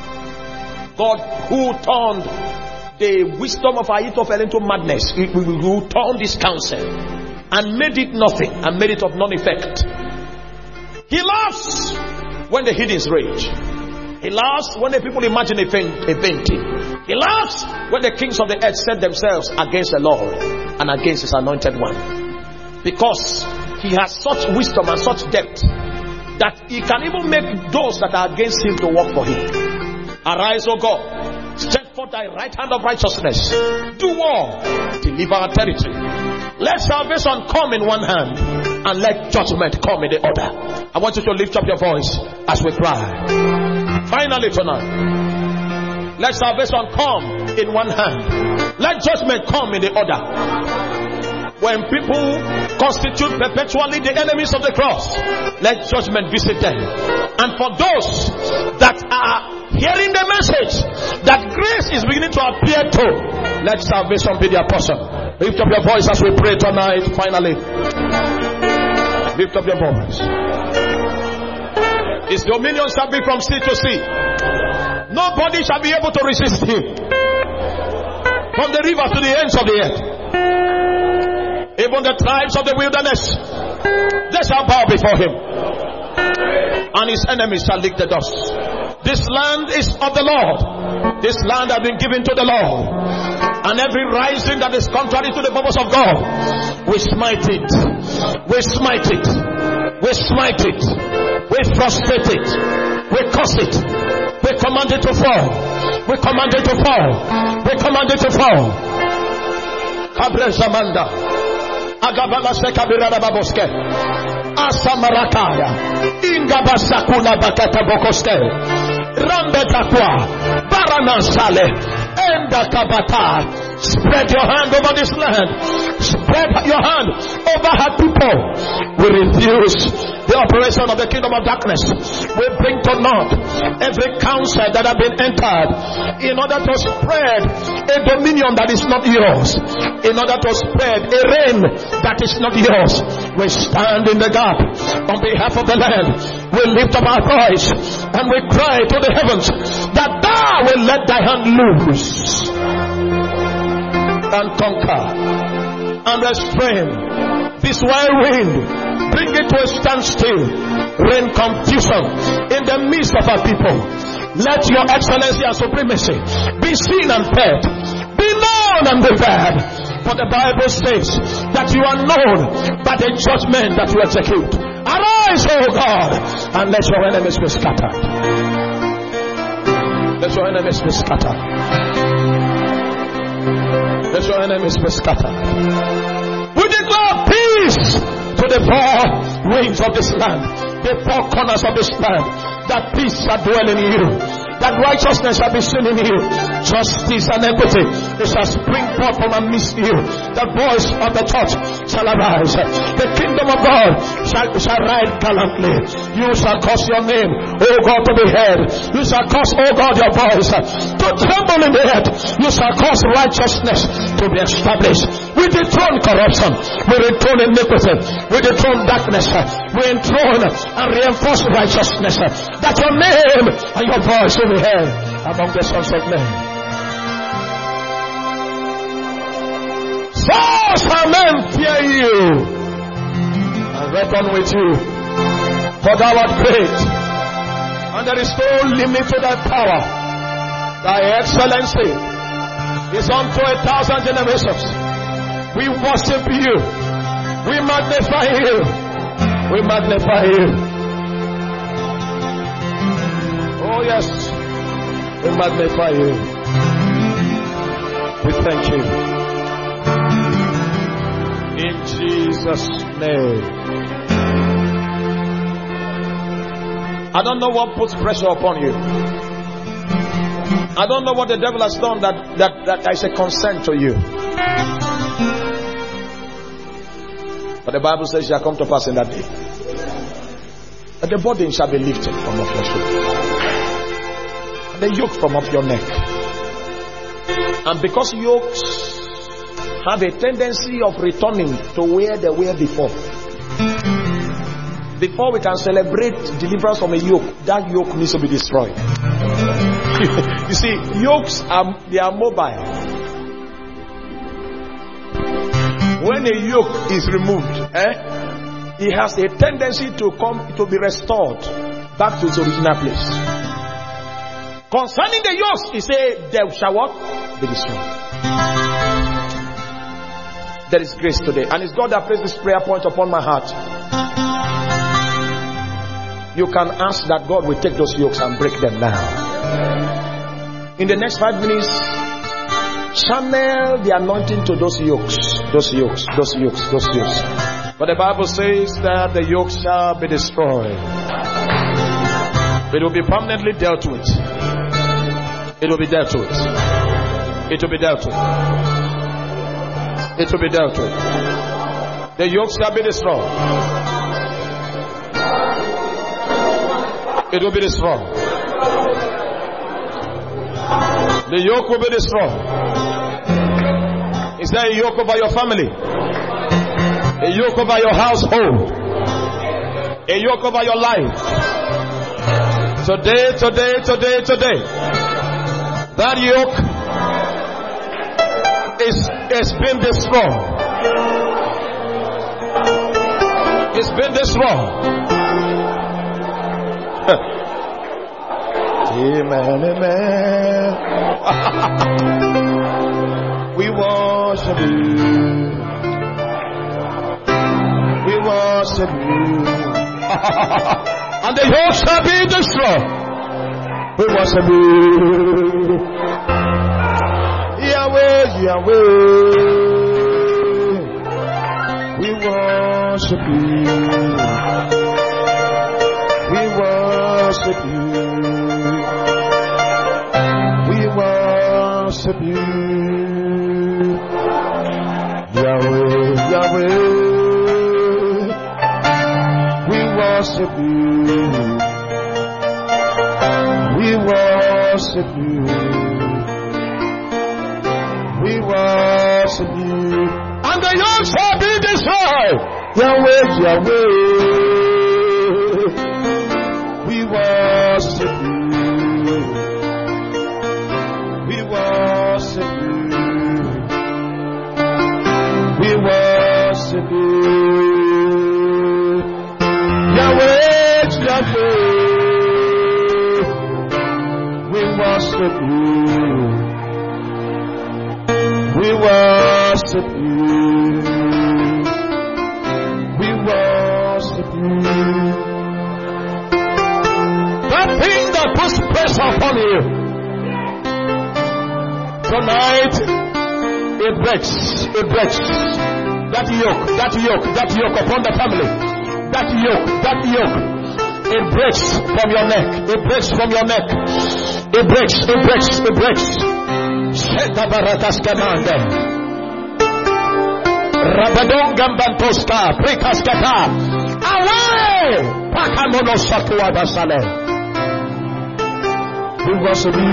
God, who turned the wisdom of Ahithophel into madness, who turned his counsel and made it nothing, and made it of none effect. He laughs when the heathens rage. He laughs when the people imagine a painting. He laughs when the kings of the earth set themselves against the Lord and against his anointed one. Because he has such wisdom and such depth that he can even make those that are against him to work for him. Arise, O God, stretch forth thy right hand of righteousness. Do war, deliver our territory. Let salvation come in one hand, and let judgment come in the other. I want you to lift up your voice as we cry. Finally tonight, let salvation come in one hand, let judgment come in the other. When people constitute perpetually the enemies of the cross, let judgment visit them. And for those that are hearing the message that grace is beginning to appear to, let salvation be their portion. Lift up your voice as we pray tonight. Finally, lift up your voice. His dominion shall be from sea to sea. Nobody shall be able to resist him. From the river to the ends of the earth, even the tribes of the wilderness, they shall bow before him, and his enemies shall lick the dust. This land is of the Lord. This land has been given to the Lord. And every rising that is contrary to the purpose of God, we smite it. We smite it. We smite it. We frustrate it. We curse it. We command it to fall. We command it to fall. We command it to fall. Kabre Zamanda. Agabala Sekabirada Baboske. Asamarakaya. Ingabasakuna Bakata Bokoste. Rambetakwa. Baranasale. Endakabata. Spread your hand over this land. Spread your hand over her people. We refuse the operation of the kingdom of darkness. We bring to naught every counsel that have been entered in order to spread a dominion that is not yours, in order to spread a reign that is not yours. We stand in the gap on behalf of the land. We lift up our voice and we cry to the heavens that thou will let thy hand loose and conquer and restrain this wild wind. Bring it to a standstill. Rain confusion in the midst of our people. Let your excellency and supremacy be seen and felt, be known and revered. For the Bible says that you are known by the judgment that you execute. Arise, O God, and let your enemies be scattered. Let your enemies be scattered. Let your enemies be scattered. We declare peace to the four winds of this land, the four corners of this land, that peace shall dwell in you, that righteousness shall be seen in you, justice and equity, it shall spring forth from amidst you. The voice of the church shall arise. The kingdom of God shall, shall ride gallantly. You shall cause your name, O God, to be heard. You shall cause, O God, your voice to tremble in the earth. You shall cause righteousness to be established. We dethrone corruption. We dethrone iniquity. We dethrone darkness. We enthrone and reinforce righteousness. That your name and your voice will be heard among the sons of men. So shall men fear you and reckon with you. For thou art great, and there is no limit to thy power. Thy excellency is unto a thousand generations. We worship you. We magnify you. We magnify you. Oh yes, we magnify you. We thank you. In Jesus' name. I don't know what puts pressure upon you. I don't know what the devil has done that, that, that is a concern to you. But the Bible says it shall come to pass in that day that the burden shall be lifted from off your shoulder, and the yoke from off your neck. And because yokes have a tendency of returning to where they were before, before we can celebrate deliverance from a yoke, that yoke needs to be destroyed. You see, yokes are, they are mobile. When a yoke is removed, eh, it has a tendency to come to be restored back to its original place. Concerning the yokes, he said, they shall what? Be destroyed. There is grace today, and it's God that placed this prayer point upon my heart. You can ask that God will take those yokes and break them now. In the next five minutes, channel the anointing to those yokes, those yokes, those yokes, those yokes. But the Bible says that the yoke shall be destroyed. It will be permanently dealt with. It will be dealt with. It will be dealt with. It will be dealt with. The yoke shall be destroyed. It will be destroyed. The yoke will be destroyed. Is there a yoke over your family? A yoke over your household? A yoke over your life? Today, today, today, today, that yoke is, is being destroyed. It's been destroyed. Amen, amen. We worship you. We worship you. And the yoke shall be destroyed. We worship you. Yahweh, Yahweh. We worship you. We worship you. We worship you. Yahweh, Yahweh. We worship worship you. We worship you. We worship you. And the young shall be destroyed. Yahweh, Yahweh. We worship you. We worship you. We worship you. Yahweh, Yahweh. We worship you. We worship you. We worship you. That thing that puts pressure upon you tonight, it breaks. It breaks. That yoke, that yoke, that yoke upon the family. That yoke, that yoke. It breaks from your neck. It breaks from your neck. It breaks, it breaks, it breaks. Rabadon Gambantoska, Prekaskata, away! Pakamono Satua Basale. We worship you.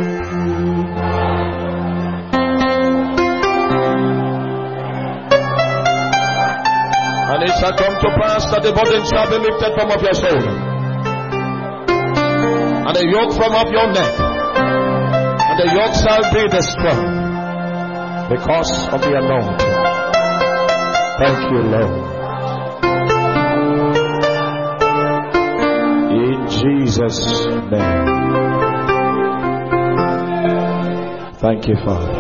And it shall come to pass that the burden shall be lifted from off your shoulder, and the yoke from off your neck, and the yoke shall be destroyed because of the anointing. Thank you, Lord. In Jesus' name. Thank you, Father.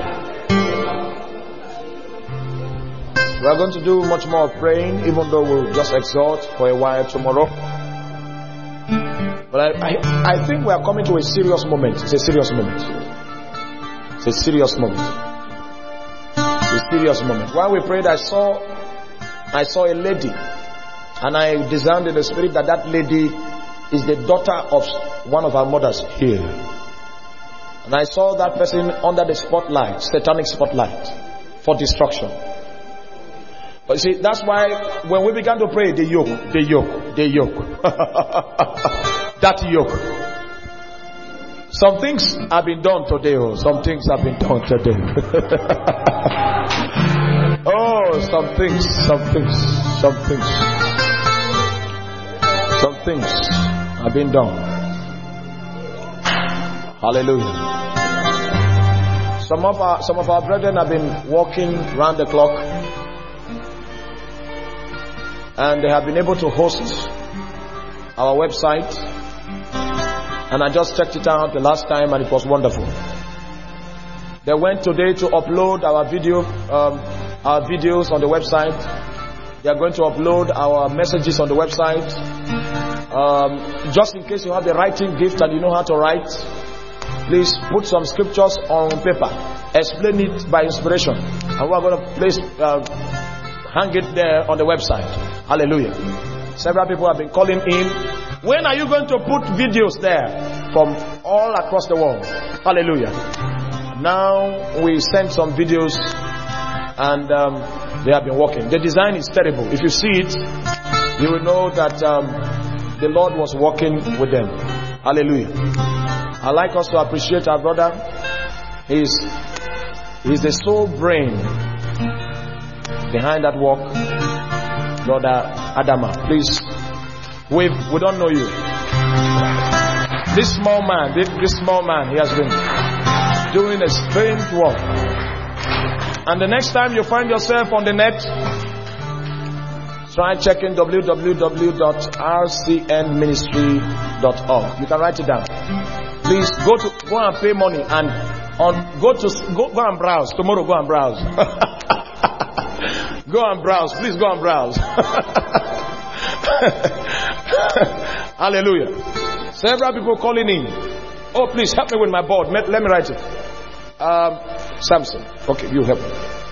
We are going to do much more praying, even though we'll just exhort for a while tomorrow. But I, I, I think we are coming to a serious moment. It's a serious moment. It's a serious moment. It's a serious moment. While we prayed, I saw I saw a lady, and I discerned in the spirit that that lady is the daughter of one of our mothers here. And I saw that person under the spotlight, satanic spotlight, for destruction. But you see, that's why when we began to pray, the yoke, the yoke, the yoke, that yoke. Some things have been done today. Oh, some things have been done today. Oh, some things, some things, some things, some things have been done. Hallelujah. Some of our some of our brethren have been walking round the clock, and they have been able to host our website. And I just checked it out the last time, and it was wonderful. They went today to upload our video, um, our videos on the website. They are going to upload our messages on the website. Um, just in case you have the writing gift and you know how to write, please put some scriptures on paper. Explain it by inspiration, and we are going to place, uh, hang it there on the website. Hallelujah. Several people have been calling in. When are you going to put videos there from all across the world? Hallelujah. Now we sent some videos, and um, they have been working. The design is terrible. If you see it, you will know that um, the Lord was working with them. Hallelujah. I'd like us to appreciate our brother. He's, he's the sole brain behind that work. Brother Adama, please. We we don't know you. This small man, this, this small man, he has been doing a strange work. And the next time you find yourself on the net, try checking w w w dot r c n ministry dot org. You can write it down. Please go to go and pay money, and on go to go, go and browse tomorrow. Go and browse. Go and browse. Please go and browse. Hallelujah. Several people calling in. Oh, please help me with my board. Let, let me write it. Um, Samson. Okay, you help me.